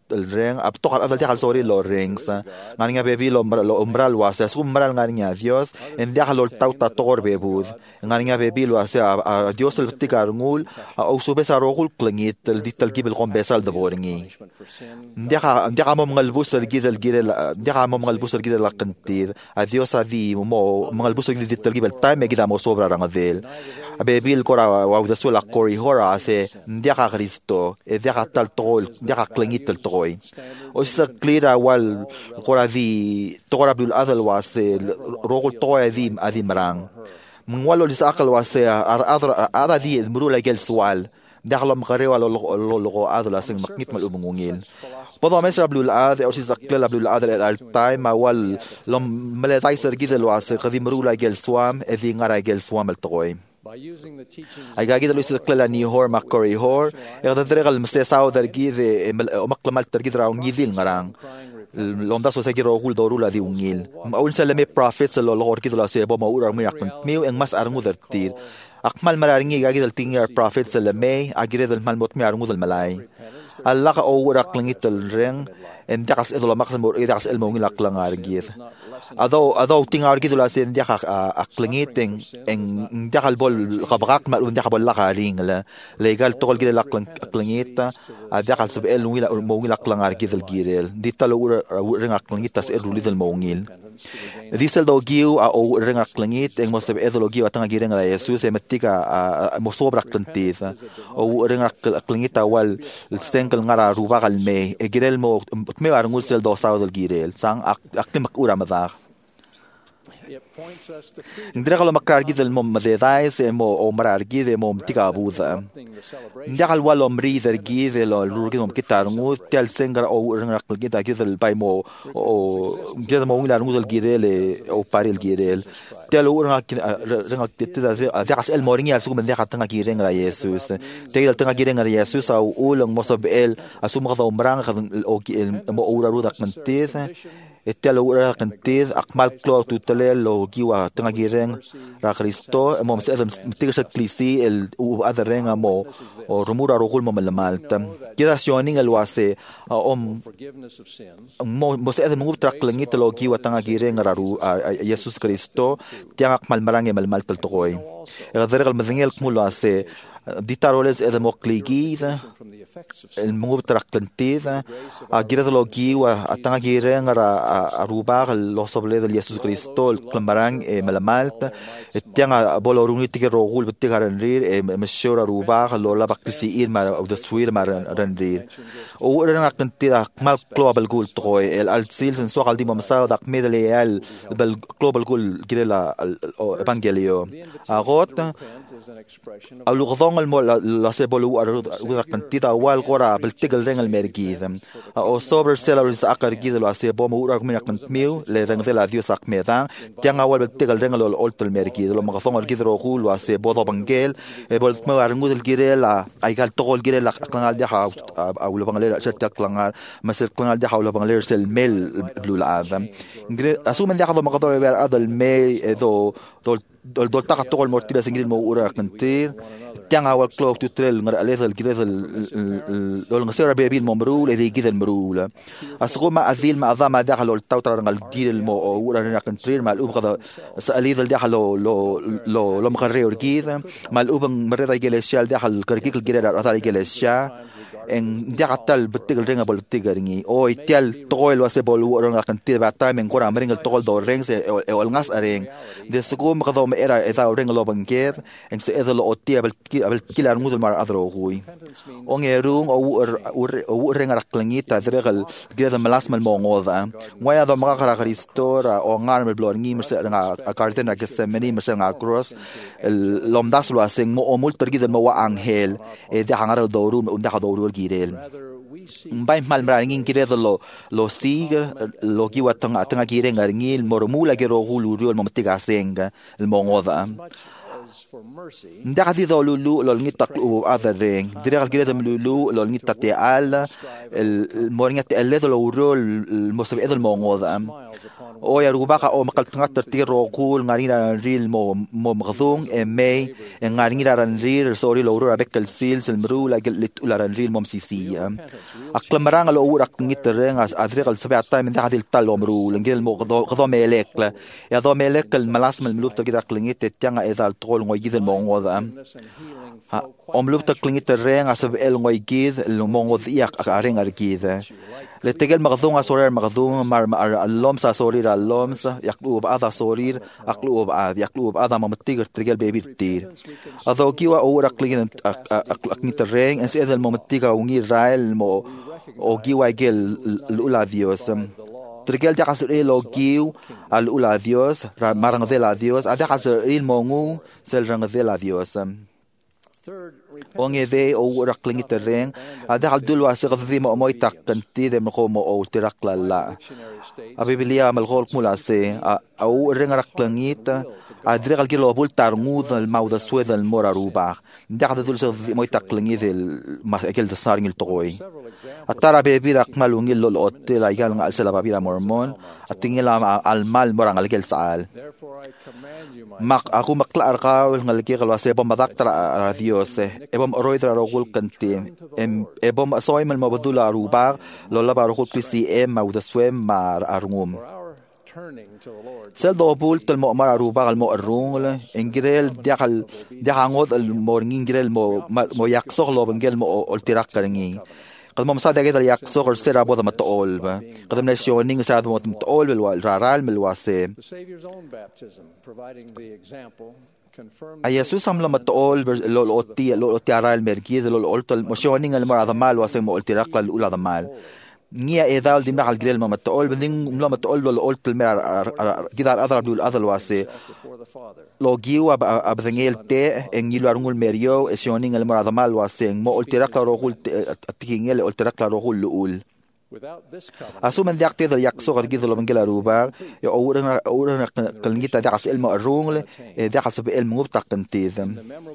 el ring ab tokar adal diakal sorry lo rings ngani nga bebi lo umbral wasa su umbral ngani nga Dios en diakal lo tauta tokor bebud ngani nga bebi lo asa a Dios el tikar ngul au subesa rogul klingit el dital gibel qombesal de boringi diaka mo ngalbus el gidel diaka mo ngalbus el gidel laqantid a Dios adi mo ngalbus el dital gibel time gida mo sobra rangadel a bebi el kora wa da sola kori hora ase diaka Cristo e diaka tal tol diaka klingit el toy o sa clear wal kora di tokora bil adal wase rogul toy adi marang mngwalo lis akal wase ada di mrula gel swal dakhlo mqarewa lo adal asing maknit mal umungil podo mesra blul ad o sa clear blul adal al time wal lom maletay sergidel wase qadi mrula gel swam edi ngara gel swam el toy ay gagid lo isla klala ni hor makori hor da dregal msesaw dargide o maklamal targid raw ngidil ngarang lomda so segiro hul dorula di ungil maul salame prophets lo lor kidla se bo maura mi yakun miu eng mas arngu dartir akmal mararingi gagid al tingar prophets salame agire dal malmot mi arngu dal malay Allah ka o rak langit al reng en dakas edolo maksam or dakas el mongil aklang argir ado tingar gidula se ndaka aklangit eng dakal bol qabrak ma ndaka bol lakaring la legal tol gidel aklangit dakal sab el mongil aklang argir dal girel ditalo reng aklangit tas el rulid al mongil disel do giu o reng aklangit eng mo sab edolo giu atanga gireng la Jesus e matika mo sobra aklantit o reng aklangit wal sengkel ngara rubagal me e girel mo me arngul sel do saw dal girel sang akli makura madak ndra kalo makar gidel mo madedais mo o marar gide mo mtika abuda ndakal walo mri der gide lo rurgid mo kitar ngut tel sengar o rangak gida gidel bay mo o gidel mo ngilar ngudel girel o paril girel tel o rangak tida dakas el moringi al sugum ndaka tanga gireng la Jesus tegel tanga gireng la Jesus au ulang mo sob el asum gada umrang o mo ura rudak mentis etelo ura kantiz akmal klo tutelel lo giwa tanga gireng ra Cristo mo sedem tigas klisi el adareng mo o rumura rogul mo malamalta kida sioning el wase mo sedem ngutrak langit lo giwa tanga gireng ra Jesus Cristo tiang akmal marange malamalta tokoy gadergal madingel kmulo ase ditaroles edemo kligida el mungub traklantida agirado giwa atanga gireng ara arubar lo soble del Jesus Cristo el clamarang malamalta tianga bolorunit que rogul betigaran rir meshora rubar lo la bakrisi ir mar of the swir mar ranrir o rena kantida mal global gul toy el altsil sen so qaldi mamsa dak medle el bel global gul girela evangelio agot al mol la se bolu ara kantida wal qora bel tigal reng al mergid o sober sellers akar gid lo se bo mo ura mina kant miu le reng de la Dios akmeda tianga wal bel tigal reng lo oltol mergid lo magafong al gid ro gul lo se bo do bangel e bol mo ar ngudel girela ay gal togol girela klangal de ha au lo bangel chat klangal masel klangal de ha lo bangel sel mel blue la adam asumen de ha do magador ver adal me do taka togol mortila singil mo ura kantir tianga wal clock to trail ngar alethal girethal lo ngasera bebil momru le de gidel mrula asquma azil ma azama dakhlo tawtar ngal gidel mo ura na kantir mal ubqada salidal dakhlo lo mqarre urgid mal ubang mareda gelesial dakhal kargik gireda atal gelesya en diatal betigel renga bol tigaringi o itial toil wase bol ura kantir ba time en kora meringal togol do reng se ol ngas areng de sugum qadom era eza reng lo banker en se edelo otia bel kilar ngudul mar adro gui ongerung o renga raklangita dregal greda malas mal mongoda waya do magara Cristo o ngar mel blor ngi merse nga kartena gesemeni merse nga cross lomdas lo aseng mo omul tergida mo wa angel e de hangar do rum unda do ru girel mbay mal marangin giredo lo siga lo giwa tanga gireng arngil mormula gero hulu rul momtiga senga el mongoda Ndaka di do lulu lol ngitak u adering. Dire al gire lulu lol ngitak te al el moringa te el do uro el mosab edel mongoda. O ya rubaka o makal tngat ter rokul ngarina ril mo magdung e may ngarina ran ril sorry lo uro abek el sils el mru la lit ularan ril mom sisi. Aklamrang lo uro ngitereng as adreg al sabay time nda hadil tal omru ngil mo gdo melek la. Ya do melek el malas mel mlup ter klingit te tanga edal tol ngoy gidel mongoda. Omlup ter klingit reng as el ngoy gid el mongod yak areng argid. Le tegel magdung asorer magdung mar allom sa sorir allom sa yaklu ba ada sorir aklu ba yaklu ba ada mamtiger tegel baby tir ado kiwa ora klingen aknit reng en sedel mamtiga ungi rael mo o kiwa gel lula dios tegel ja kasir lo kiw al ula dios marang de la dios ada kasir il mongu sel rang de la dios onge de o rakling tereng ada haldul wasig de mo moitak kanti de mo mo o tirakla la abibilia mal gol mula se au reng raklangit adre gal kilo bul tarmud al mauda sueda al moraruba da dul se moitak klangi del makel de saring il toy atara bebi rakmal ungil lol otel ay gal ngal sela babira mormon atingila al mal morang al gel saal mak aku maklar ka ngal ki gal wase bom madak tra dios ebom roidra rogul kanti ebom soy mal mabdula ruba lola barokul pisi mauda swem mar arngum sel do bul tel mo mar aruba al mo rungl ingirel diakangod al morning ingirel mo yaksok lo bangel mo oltirak karingi kadmo masada gidal yaksok or sera boda matol ba kadam nationing sa mo matol wal raral melwase ay Jesus am la matol lo otti aral mergid lo oltol motioning al mar adamal wase mo oltirak al ula adamal نيا إذا دي مع الجريل ما متقول بدين ما متقول ولا قلت المر كده أضرب دول أضل واسي لو جيوا أبذنيل تي إنجيلو أرجول مريو إسيونين المرة مال واسي ما قلت ركلا روحول تكينيل قلت ركلا روحول لقول أسو من ذاك تقدر يكسر جذل لو بنجلا روبا يأورنا كلنجيتا دعس علم الرونغل دعس بعلم مبتق تنتيذ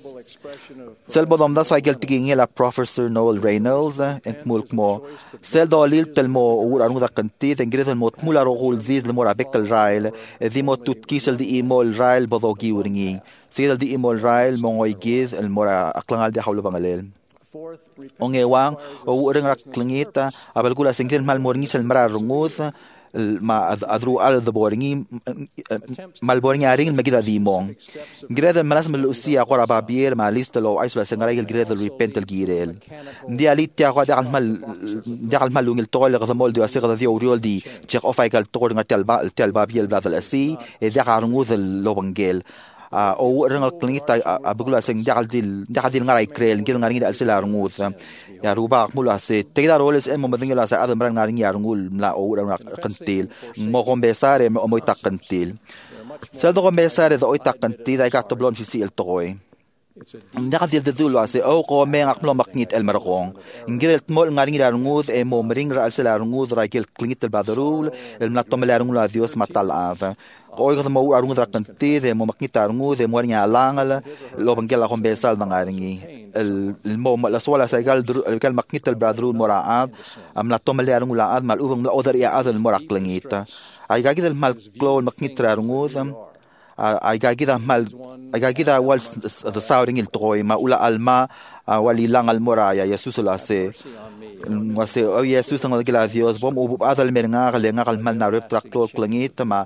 سل بدم ده سايقل تجيني لا بروفيسور نويل رينولدز إنك ملك مو سل دليل تلمو أورنا ذا كنتيذ إنجريذ الموت مولا روغول ذيذ المورا بكل رايل ذي موت تكيسل دي إيمول رايل بضوجي ورني سيدل دي إيمول رايل مونغوي جيذ المورا أقلنال دي حول بنغليل onge wang o ureng rak klingita abal gula singren mal morngi sel mara rungud ma adru al the boringi mal boringi aring magida dimong greda malas mal usia qora babier ma lista lo aisla sengara el greda repent el girel ndi alit ya qada al mal lungil tol gdamol di asira di oriol di check of aikal tol ngatel babiel blad al asi e da rungud lo bangel o rang klingita abugula sing jahadil ngarai krel ngil ngaring dal sila rungud ya ruba mula se tegda roles em madingila sa adam ran ngaring ya rungul mla o rang kantil mo kombesare mo moitak kantil sa do kombesare do oitak kantil ay ka toblon si el toy ndakadil de dulo ase o ko me ngaklo maknit el marqong ngirel tmol ngaring ya rungud e mo mring ra sila rungud ra kel klingit el badrul el mlatom el rungul adios matal ava Oy ko mo arung drak tanti de mo makita arungu de mo nya langal lo bangela kombesal na ngaringi el mo la sola sa gal makita el bradru moraad am la tomale arungu la ad mal ubang la odar ya ad el morak langita ay gagid el mal klo makita arungu ay gagida wal the sounding il toy ma ula alma wali langal moraya Jesus la se wase o Jesus ang gila Dios bom ubu adal menga kalenga kalmal na rep trakto klangit ma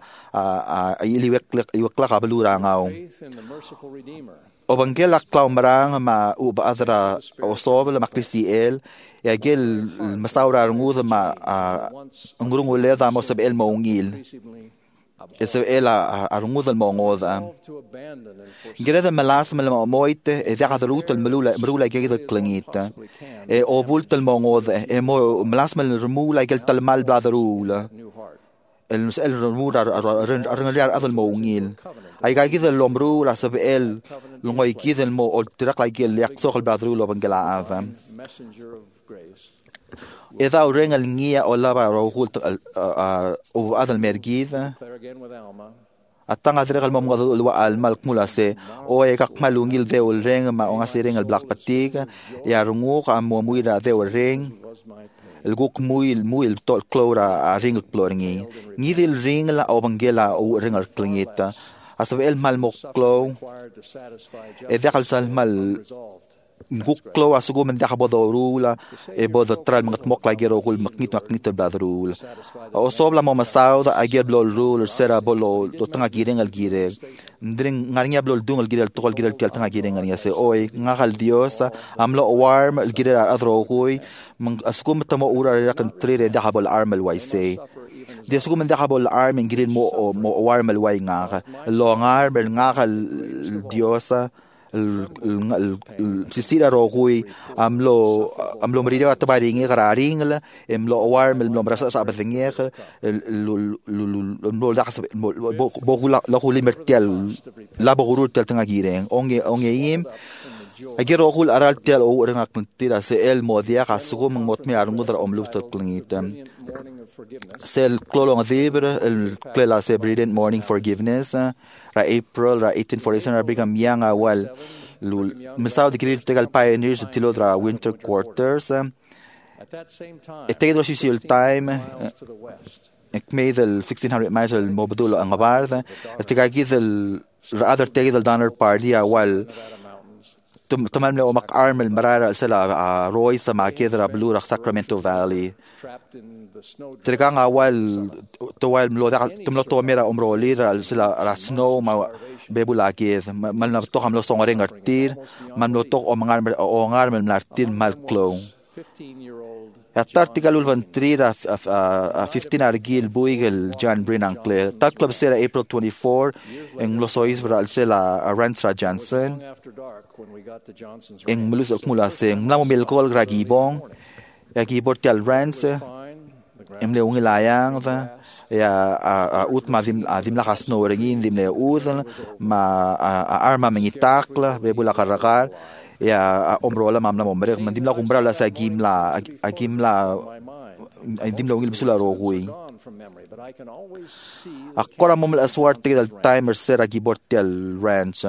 iliwek la balura ngaw o bangela klaw marang ma ubu adra o sobel maklisiel ya gel masawra ngud ma ngurung uleda mo sabel maungil eso ela arungud al mongod greda malas mal moite e da gadrut al melula geda klangita e obult al mongod e mo malas mal remula gel tal mal bladrula el remura arrangar adal mongil ay gagida lomru la sabel lungoy kidel mo oltrak la gel yakso al bladrula bangala ava إذا أورينا النية ولا بعرفه أو هذا المرجيد Atang adre kal mga dulwa almal kmula se o e kak malungil de ul ring ma onga se ring al black patik ya rungu ka mo muira de ul ring el guk muil tol klora a ring ploringi ngidil ring la obangela o ring al klingita asabe el mal mo klo e de kal sal mal guk klo asugo men de bodo rula e bodo tral mga tmok la gero kul maknit bladrul o sobla mo masaw da ager blol rule sera bolo do tanga gireng al gire ndring ngarinya blol dung al gire al tokol gire al kel tanga gireng ngarinya se oy ngakal diosa amlo warm al gire adro koy asugo metamo ura ra kan trere da habol armal waise di asugo men da habol arm ngire mo warm al way ngaka longar bel ngakal diosa sisira rohui amlo merido atabaringe kararing la emlo warm emlo merasa sa abathenge lo dax bogula la huli mertial la bogurul tel tanga gireng onge im agero hul aral tel o renga kuntira se el modia kasugo motme armudra omlu tel klingita sel klolong zebra el klela se brilliant morning forgiveness ra April ra 1847 ra bigam yang awal lul misaw dikrir tegal pioneers tilo ra winter quarters etego sisil time ekmay del 1600 miles el mobdulo ang abarda etigagi del other tegel donor party awal tumal le omak armel marara sala Roy sa makidra blue ra Sacramento Valley Trigang awal tuwal tumlo tomera omroli sila snow ma bebulakid man na to kamlo songring artir man no to o ngar men artir malklo atar tigalul vantri 15 argil buigel John Brinancle tal club sera April 24 en Los Ois bral sela Rantra Johnson en mulus mula se namo melkol gragibong yagibor tial Rance emle ungilayang ya utma dim la kasno ringin dim le udal ma arma mengitakla bebula karakar ya omrola mamla mombre mandim la kumbra la sa gimla dim la ungil bisula rogui akora momel aswarte dal timer sera gibortel ranch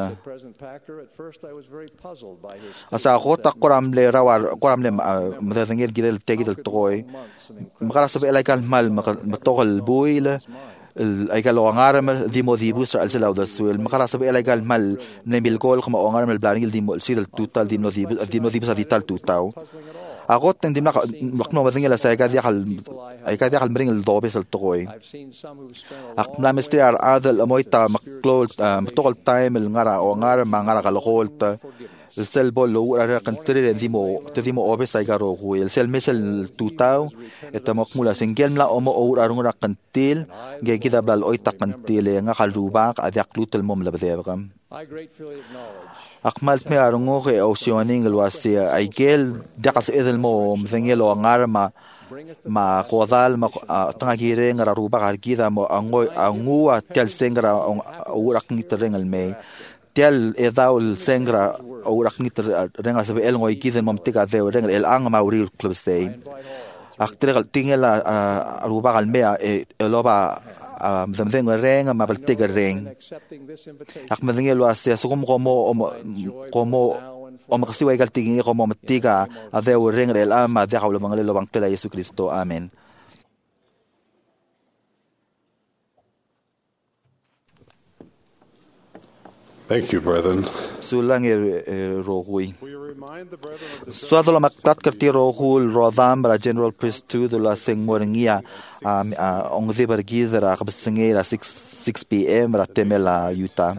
asa khota qoram le rawar qoram le madadangel gilel tegi dal toy makara sabe laikal mal matogol buil ay kalo ngarem dimo dibus al selaw da suel makara sabe laikal mal nemil gol kama ngarem blanil dimo sidal total dimo dibus adital tutaw agot ndim na makno madangel sa ay kadiyal bring el dobes al toy akmla mestr adal amoita maklol matogol time el ngara o ngara mangara kalokol el sel bolo ara kantre dimo obes ay garo el sel mesel tutaw etamok mula singel la omo arung ra kantil gegida blal oita kantil nga kalubak adyak lutel mom labdebgam akmalt me arungo ke oceaning alwasi ay gel dakas edel mo mthengelo ngarma ma kodal ma tangagire ngara ruba kargida mo angua tel sengra urak nitereng almay tel edaul sengra urak niter renga sabe el ngoy kiden momtika de renga el ang mauri club stay aktre tingela ruba almea eloba mdamdeng renga mabaltiga reng akmedengelo asia sugum como o makasiwa igaltingin como matiga adeu renga el ama de hawlo mangelo bang tela Yesu Kristo amen. Thank you, brethren. Sulang rohui. Suado la maktat karti rohul rodam ra general priesthood la seng moringia ong de bergidra kabsengera 6 p.m. ra temela Utah.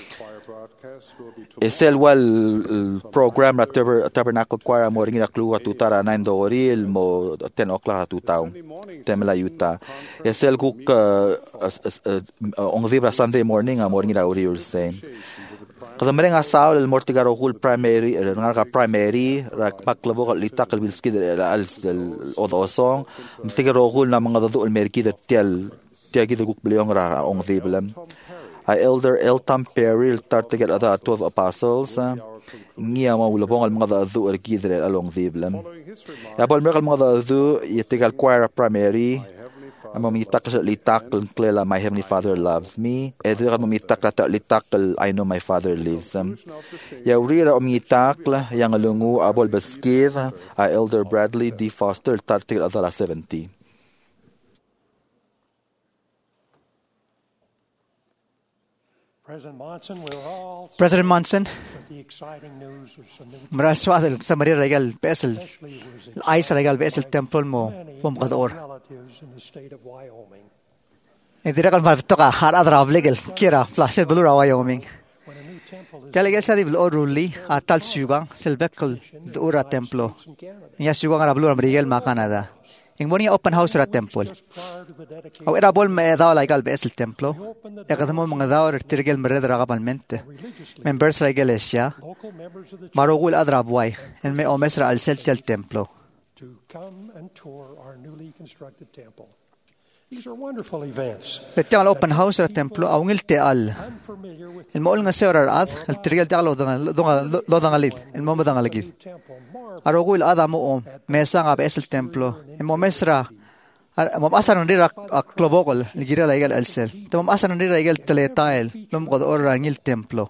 Esel wal program ra tabernacle choir moringia klua tutara 9 doril mo 10 o'clock tutaw temela Utah. Esel kuk ong de Sunday morning moringia uri urse. Kadamring asaw el mortigaro hul primary nga primary rak maklabo litak el bilski al odosong mortigaro hul na mga dadu el merki de tiagi de gukbliong ra ong diblam a elder Elton Perry tartigal ada 12 apostles ngia ma ulabong al mga dadu el kidre along diblam ya bol meral mga dadu yetigal choir primary Mamitak litak klela my heavenly Father loves me. Edra mamitak litak I know my Father lives. Ya urira omitak yang lungu abol beskid a Elder Bradley D. Foster tartil adala 70. President Monson, maral swadel sa Maria Regal Bessel, Ice Regal Bessel Temple mo, pumkador. Hindi na kan malito ka, harad legal, kira, flasher blue Wyoming. Talaga sa di blue ruli, atal sugang, selbekal, ura templo. Niya sugang arablo Regal makanada. Ing mo niya open house ra temple. Aw erabol me daw legal Bessel templo. Ekatamo mga daw tirgel mered ra kapalmente. Members ra iglesia. Marugul adrabway en me omesra al celtial templo. To come and tour our newly constructed temple. These are wonderful events. Betiang open house ra templo awngil te al. El mool nga seorar ad al tirgel talo lo dangalit. El mo dangalagid. Arugul adamo mesa nga Bessel templo. Mo mesra mamasa ng dira klobokol ligira la igal elsel te mamasa ng dira igal teletail lum qod or rangil templo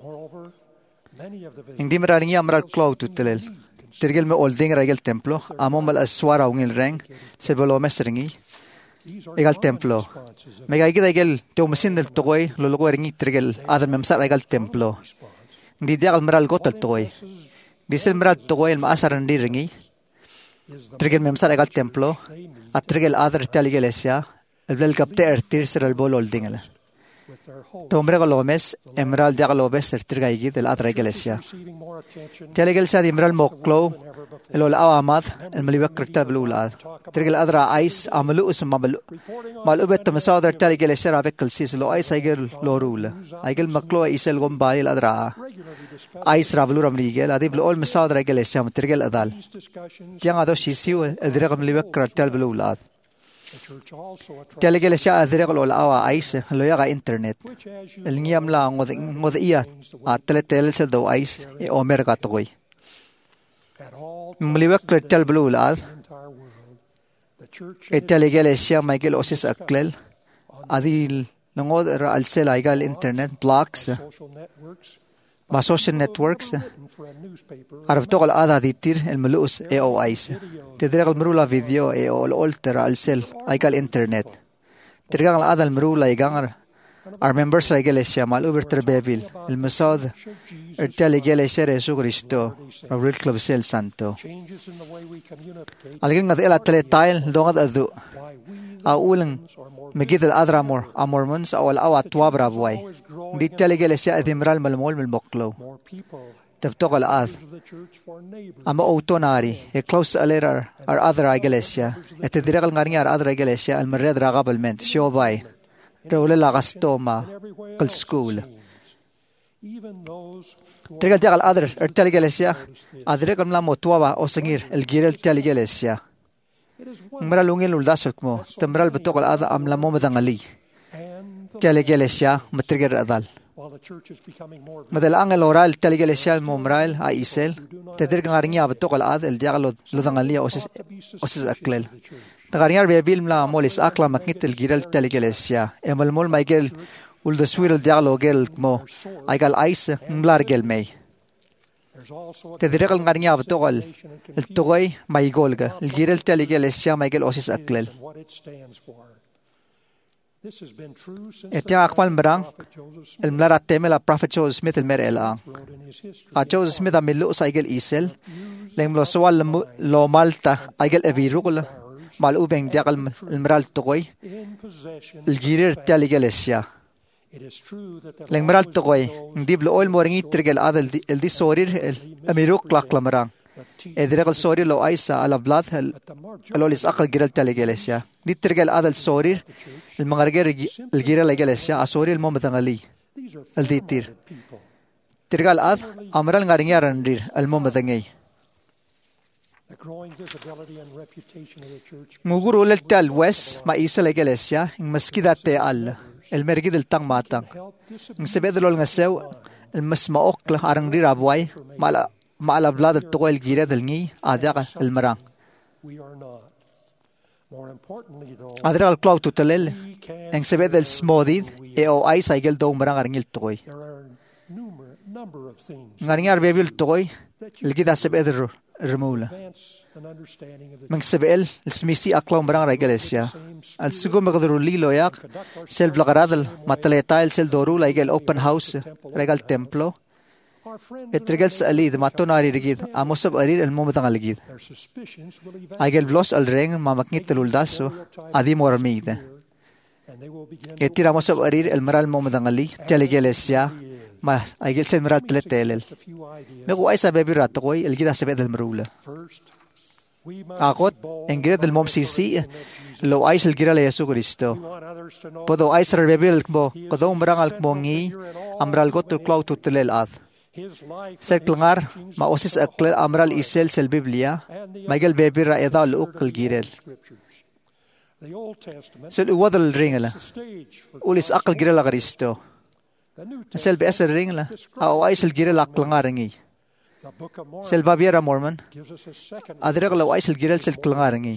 indi meraringi amral cloud tutelel tirgel me olding ra igal templo amo mal aswara ungil reng se bolo mesringi igal templo mega igal te masin del toy lo logo ringi tirgel adam memsa ra igal templo indi diagal meral gotal toy disel meral toy el maasa ng ringi Trigel memsar egal templo, a trigel adr tal iglesia, el vel capte ertir ser el bol oldingela. Tombre golomes, emerald de galobes ertir gaigi del adra iglesia. Tal iglesia de emerald moklo, el ol awamad, el malibak kerta blulad. Trigel adra ais amalu usmabalu. Malu bet masadr tal iglesia rabek kalsis lo ais aigel lo rule. Aigel maklo isel gomba el adra. Ais rablu ramrigel adib lo ol masadr iglesia trigel adal. Tiang ado sisiu el direk malibak kerta blulad. Tal iglesia adrek lo awa ais lo yaga internet. El ngiam la ngod iya atletel se do ais e omer gatoy. Mliwak kertal blulad. Tal iglesia Michael Osis aklel adil ngod ra alsel igal internet blogs ma social networks arab togol ada ditir el mulus e o ais tedreg el mrula video e o alter alsel igal internet tirgang al ada el mrula igangar our members la iglesia mal uber terbebil el masad tal iglesia Jesu Cristo Real Club Sel Santo alging el atletail dongad adu aulang megid al adramor amormons awal awat wabrabway di tal iglesia admiral malmol milmoklo tabtog al ad ama autonari e close alera our other iglesia et direk al ngarngar other iglesia al mered ragabalment shobay Role la gastoma kal school. Trigal tigal adre tal iglesia adre kam la motuaba o sengir el girel tal iglesia. Mral ungil uldasok mo temral betokal ada am la momadangali. Tal iglesia matrigir adal. Madal angel oral tal iglesia momrail a isel tedir ngarnya betokal ad el diagalo lodangali osis aklel. Tagariar bebil mla molis akla maknit el giral tal iglesia emal mol maigel ul the swirl dialo gel mo aigal ice mlar gel mei tedregal ngarnya avtogol el togoy maigolga el giral tal iglesia maigel osis aklel etia akmal mrang el mlar atemel a prophet Joseph Smith el mer el a Joseph Smith amilu saigel isel leng lo swal lo malta aigel evirugol mal ubeng diagal mral togoy el giral tal iglesia leng meral togoy ndiblo oil moringi trigel adel el di sorir el amiruk klaklamrang edregal sorir lo aisa ala blad el olis akal giral tal iglesia di trigel adel sorir el mangarger el giral iglesia asorir el momadangali el ditir trigel ad amral ngaringarandir el momadangai Mugur ulel tal wes ma isa la iglesia in maskida te al el mergid el tang matang in sebedlol ngasew el masmaok arang dirabway mala blad el toel gira del ngi adaga el marang Adra al clau tutelel ang sebed del smodid e o ay sa igel do marang arngil toy. Ngaringar bebil toy ligida sebed remula. Mang sebel smisi aklau marang regalesya. Al sugo magdru lilo yak sel blagaradal mataletail sel doru laigel open house regal templo. Etregal sa alid matonari rigid amosab arir el mumatang aligid. Aigel vlos al reng mamakngit teluldaso adi moramida. Etir amosab arir el maral mumatang ali teligelesya ma aigel sel maral teletelel. Mego ay sa bebi ratokoy el gida sebed el marula. Akot engred el mom sisi lo ay sel gira le Yesu Cristo. Podo ay sa bebi el kmo kodo umrang al kmo ngi amral gotul klau tutelel ad. Sel klangar ma osis akler amral isel sel Biblia maigel bebira edal ukal girel. Sel uwadal ringla ulis akal girel a Cristo. Sel beser ringla a o ay sel girel aklangar ngi. Sel babiera Mormon adreg lo ay sel girel sel klangar ngi.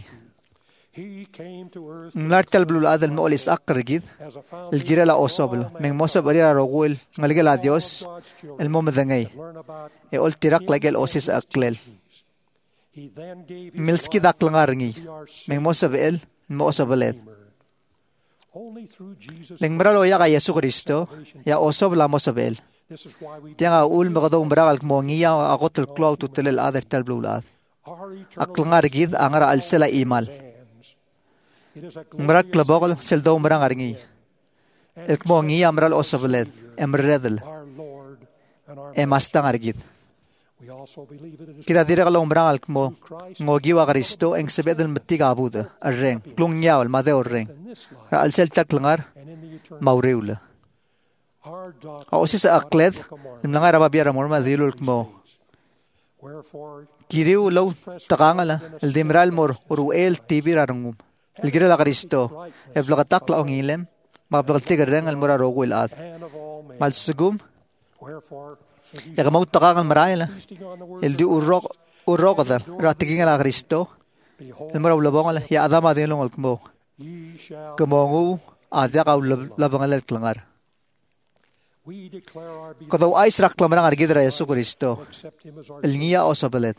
Nartal blul adal mo ulis akar gid el girel a osoblo meng mosab arira rogul ngaligel a Dios el momadangay e ol tirak lagel osis aklel. Milski daklangar ngi meng mosab el mo osabaled. Leng maralo ya ka Yesu Cristo ya osob la mosabel. Tianga ul magado umbragal mo ngi ya akot el klau tutelel adar tal blul ad. Aklangar gid angara al sela imal. Mrak labogol sel do marang arngi. El kmo ngi amral osabaled emredel. Emastang argid. Kira dira kalau umrang al kmo ngogi wa Kristo eng sebedel metig abuda arreng klung nyawal madeo reng. Ra al sel taklangar maureula. Ausis akled mlangar babiara morma dilul kmo. Kiriu law takangala el dimral mor uruel tibir arngum. El gira la Cristo e blagatak la ongilem ma blagatig reng al mora rogul ad. Mal sugum ya kamau takakan maraila el di urroqadar ratigin la Cristo el mora ulabongal ya adama dilong al kmo. Kemongu adya ka ulabangal el klangar. Kadaw ay srak lamrang argidra Yesu Cristo el ngiya osabalet.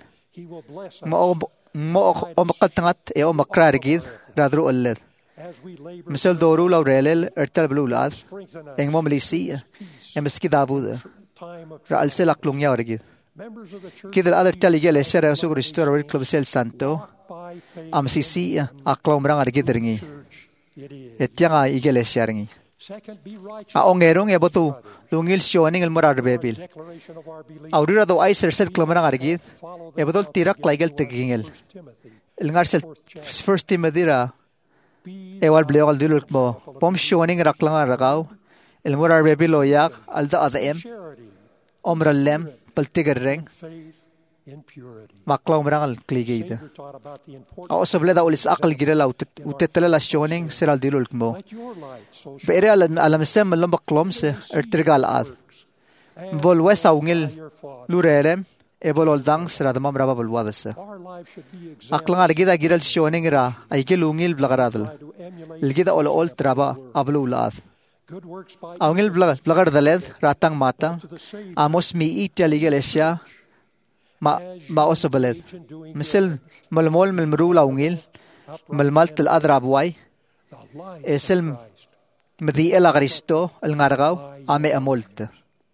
Mo omakaltangat e omakrargid radro alled. Misal doru law relel ertal blulad eng momlisi e miski dabuda. Ra al sel aklung ya orgid. Kidal adar taligel esher Yesu Cristo rawil club sel santo am sisi aklong rang argid ringi. Etyanga igel esher ringi. Ongerong e botu dungil shoning el morar bebil. Aurira do ay sel klamrang argid e botol tirak laigel tegingel. El ngar sel first Timothy ra e wal blegal dilul mo pom shoning raklang aragaw el morar bebil oyak alda adem omrallem paltiger reng maklaw marangal kligida. Osobleda ulis akal girela utetela la shoning seral dilul mo. Bere alam sem lomba klomse ertrigal ad. Bol wesa ungil lurerem e bol oldang serad mam raba bol wadasa. Aklang argida giral shoning ra ay gelungil blagaradal. Ilgida ol traba ablulad. Aungil blagadaled ratang matang amos mi itya ligelesya ma osabaled. Misal malmol milmrula ungil malmal tel adrabway esel mdi el Cristo el ngargaw ame amolt.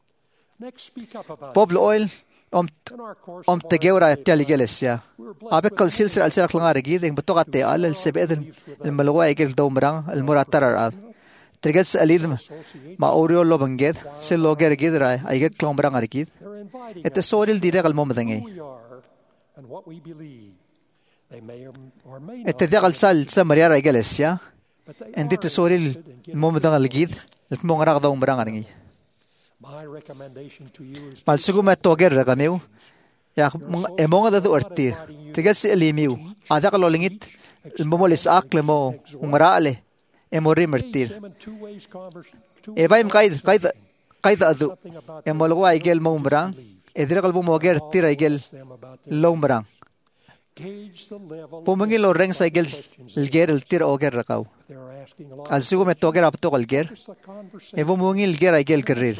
Pobl oil om tegeura teligelesya. Abe kal silsir al sir aklangar gid eng betogate al el sebed el malwa egel domrang el muratarar ad. Trigel salid ma oreo lobanged sel loger gidra aiget klombrang argid. Et soril direk al momdangay. Et degal sal samariara igelesya. Endit soril momdang algid el mongrag dombrang argi. Mal suguma toger ragameu. Ya emonga da ortir. Trigel selimiu. Ada kalolingit el momolis aklemo ungrale. Emori mertir. Ebaim kaid adu. Emolgo aigel mombrang. Edira kalbu moger tira aigel lombrang. Pumungi lo reng sa igel ilger iltir oger rakaw. Al sugo me toger apto alger. Evo mungi ilger igel gerir.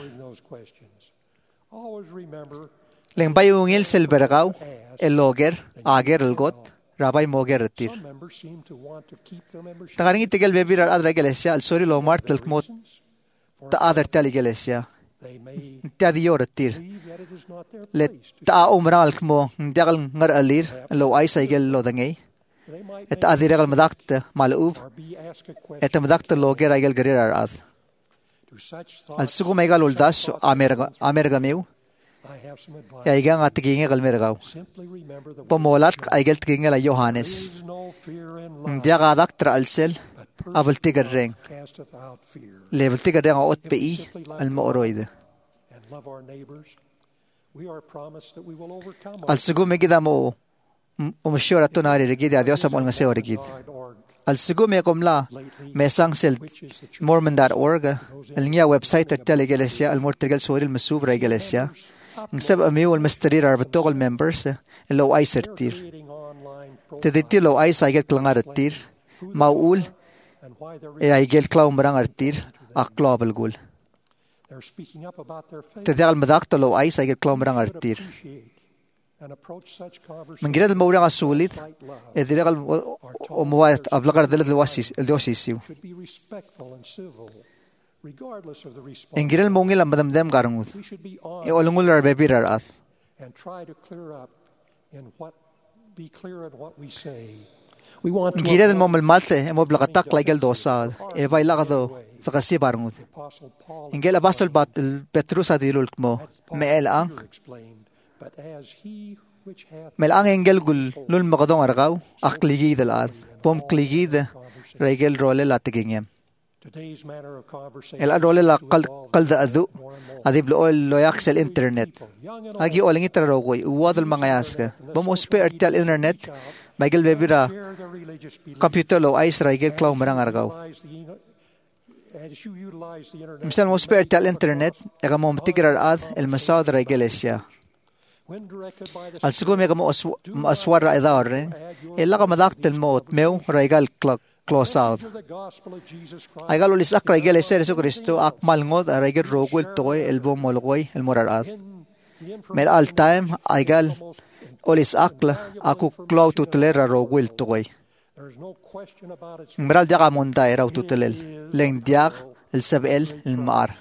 Leng bayungil silberakaw el oger ager ilgot rabay moger retir. Takaringi tigel bebirar adra iglesia al sori lo mart lelkmot ta adar tal iglesia. Ta diyor retir. Le ta umral kmo dagal ngar alir lo ay sa igel lo dangay. Et adiragal madakt malub. Et madakt lo ger igel gerir arad. Al sugo megal uldas amerga meu. Yaigang at tigingay kalmergaw. Pomolat aigel tigingay la Johannes. Diagadak tra alsel abel tigarreng. Level tigarreng a otpi al mooroid. Al sugo megida mo umasyora to nari rigid adios am olngaseo rigid. Al sugo me komla mesang sel mormon.org al niya website at telegelesia al mortigal soril masubra iglesia. Ang sab amiw al masterir arbitokal members lo ay sertir. Tediti lo ay sa igel klangar artir. Maul e igel klaw marang artir aklaw balgul. Tedigal madakto lo ay sa igel klaw marang artir. Mangirad mawrang asulit e digal umuwat ablagar dalat lwasisiw. Engirel mongil ang madamdam karangud. E olungul arbebirar at. Ngirel mo malmalte e mo blakatak laigel dosad. E bailakado sa kasi barangud. Engel abasol bat Petrus adilul mo. Meelang. Melang engel gul lul makadong aragaw. Akligid alad. Pom kligid. Regel role latigingem. El adole la qalda adu adib lo yaksel internet agi olingi trarogoy uwadal mga yaska bumospe artial internet maigel bebira computer lo ay sraigel klaw marang argaw misal mospe artial internet ega mo mtigrar ad el masad raigel esya al sugo mega mo aswara idare ella ka madaktel mo meu raigal close out. Aigal ulis akra igel eser Jesu Cristo akmal ngod araigel rogwel toy elbo molgoy el morarad. Mer all time aigal ulis akla aku clow tutlera rogwel toy. Meral diak amonda era tutlel leng diak el sabel el mar.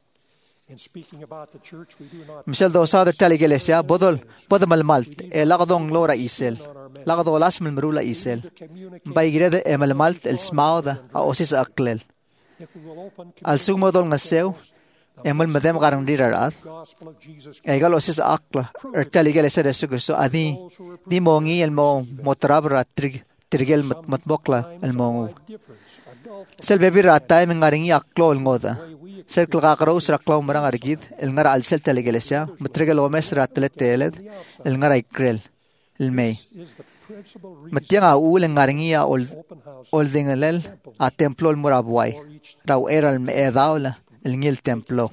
Michel dosa der tal iglesia bodol malmalt e laqdong lora isel. Laqdo las من مرula isel. Baigirede emal malt el smauda a osis aklel. Al sugmodol ngaseu emal madem garang dirarat. Egal osis akla ertal iglesia resuguso adi di mongi el mo motrabra trigel matmokla el mongu. Sel bebira tay mengaringi aklo el ngoda. Sel klaqaqro usra klaw marang argid el ngara al sel tal iglesia matrigel omes ratlet teled el ngara ikrel el mei. Matiang aul ang ngaringia oldingalel a templo el murabway. Raw era el meedawla el ngil templo.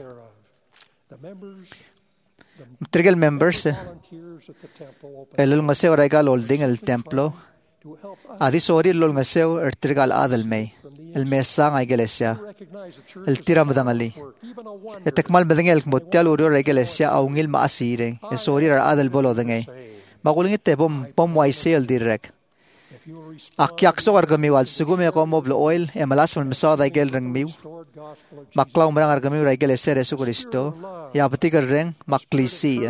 Trigel members el ngaseo regal olding el templo. Adi sori el ngaseo trigal adel mei. El mesang ay iglesia. El tira madangali. Etekmal madangel kmotial uro iglesia au ngil maasire. El sori adel bolo dangay. Maguling ite bom waisel direk. Akyak so argamiw al sugume ko moblo oil e malas man masada igel rang miw. Maklaw marang argamiw ra igel eser Jesu Cristo. Ya batigar reng maklisi.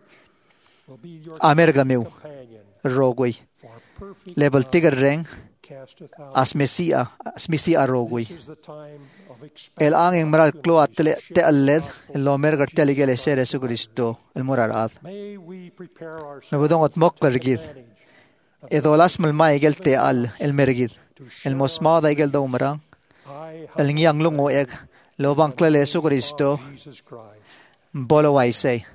Amer gamiw. Rogoy. Level tigar reng asmesia rogoy. El angin maral klo atle te aled el lomer gartel igel eser Jesu Cristo el morarad. Nabudong at mok mergid. Edolas malma igel te al el mergid. El mosmada igel daw marang. El ngiyang lungo eg lobang klele Jesu Cristo. Bolo waisay.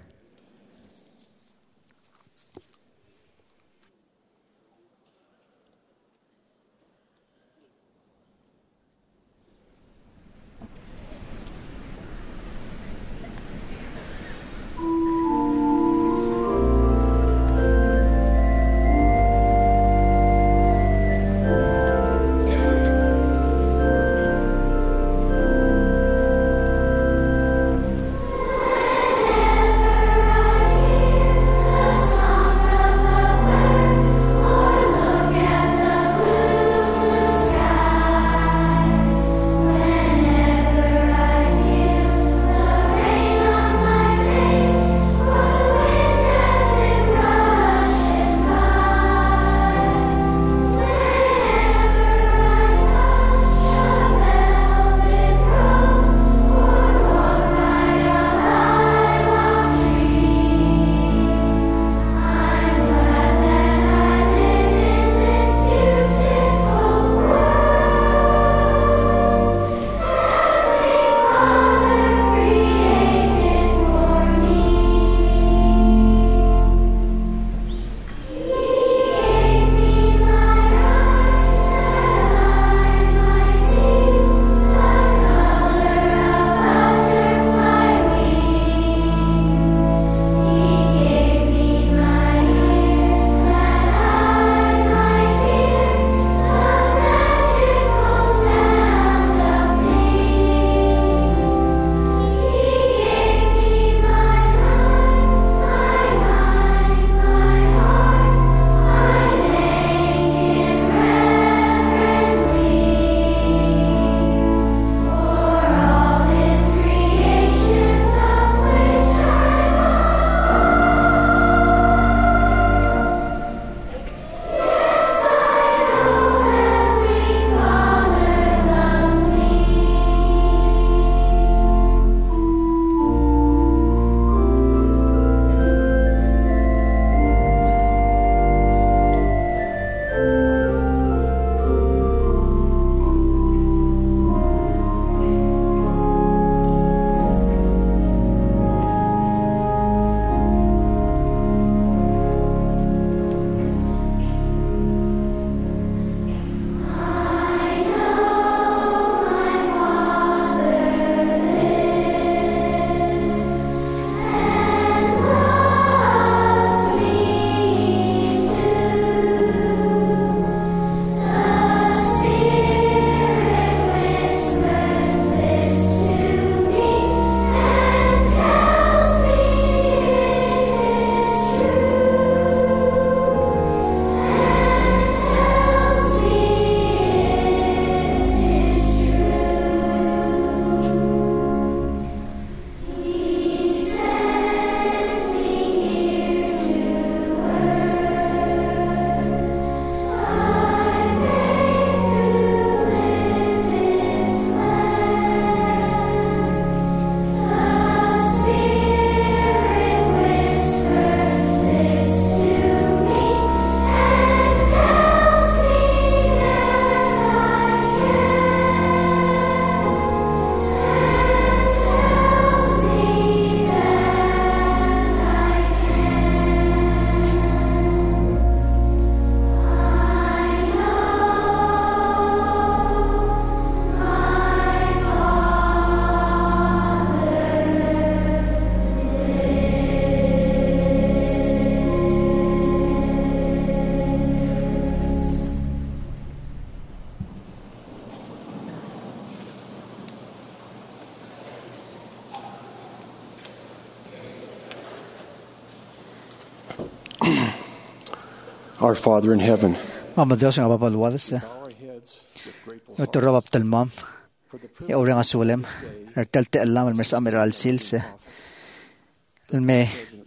Our Father in heaven, Mama Dios nga papaluwadas ito rabab talmam uri nga sulem ertelte alam almersa amiral silse me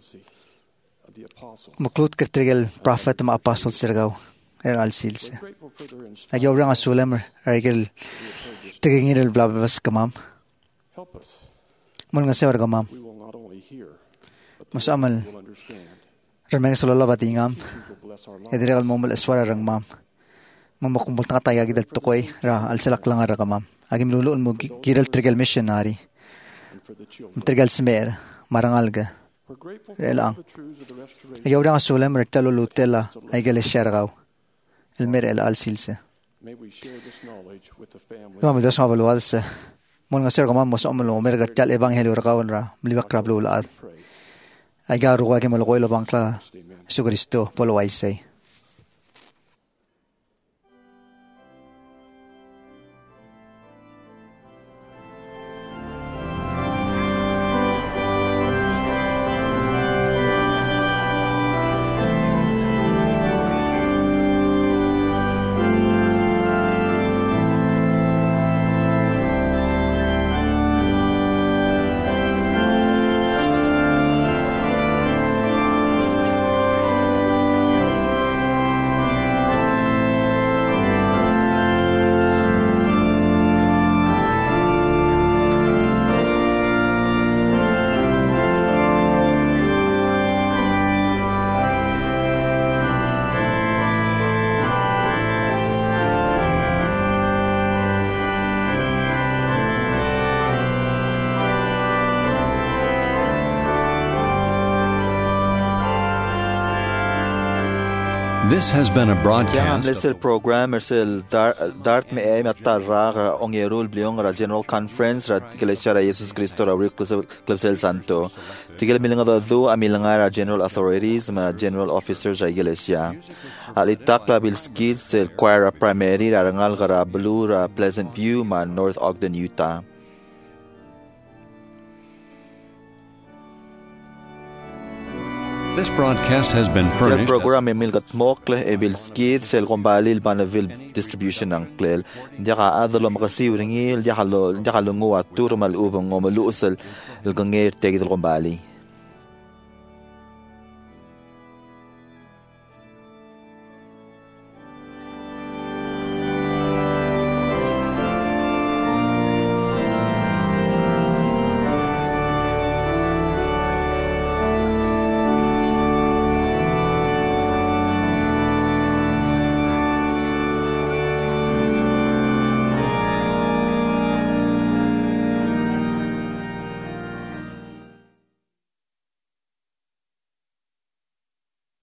maklut kertrigel prophet ma apostle sirgaw al silse agi uri nga sulem ergel tigingil blabas kamam mun nga sewar kamam masamal remeng salala batingam ediregal momol aswara rang mam mamakumbol na katay agidal tukoy ra alsalak lang ara kamam agim luluon mo giral trigal missionary trigal smer marangal ga relang ayaw ra nga sulam rektalo lutela ay galesharagaw elmer el alsilse mama dos nga baluad sa mon nga sir kamam mo sa omlo mer gatal ebanghelyo ra kawan ra mliwak rablo laad ay garu ka kimo lokoy labang kla su Kristo polo ay say. This has been a broadcast. Lisel program ersel dart me ay matarra ong yerul bliong ra General Conference ra Iglesia ra Jesus Cristo ra Clubsel Santo. Tigel milinga do amilanga ra General Authorities ma General Officers ra Iglesia. Alitak la bil skills sel choir primary ra rangal ra Blue ra Pleasant View ma North Ogden, Utah. This broadcast has been furnished. El program milgat mokle ebil skid sel kombalil banavil distribution ng klel. Dia ka adalo makasiw ringil dia ka lungo atur mal ubang ngomalusel el ganger tegid kombali.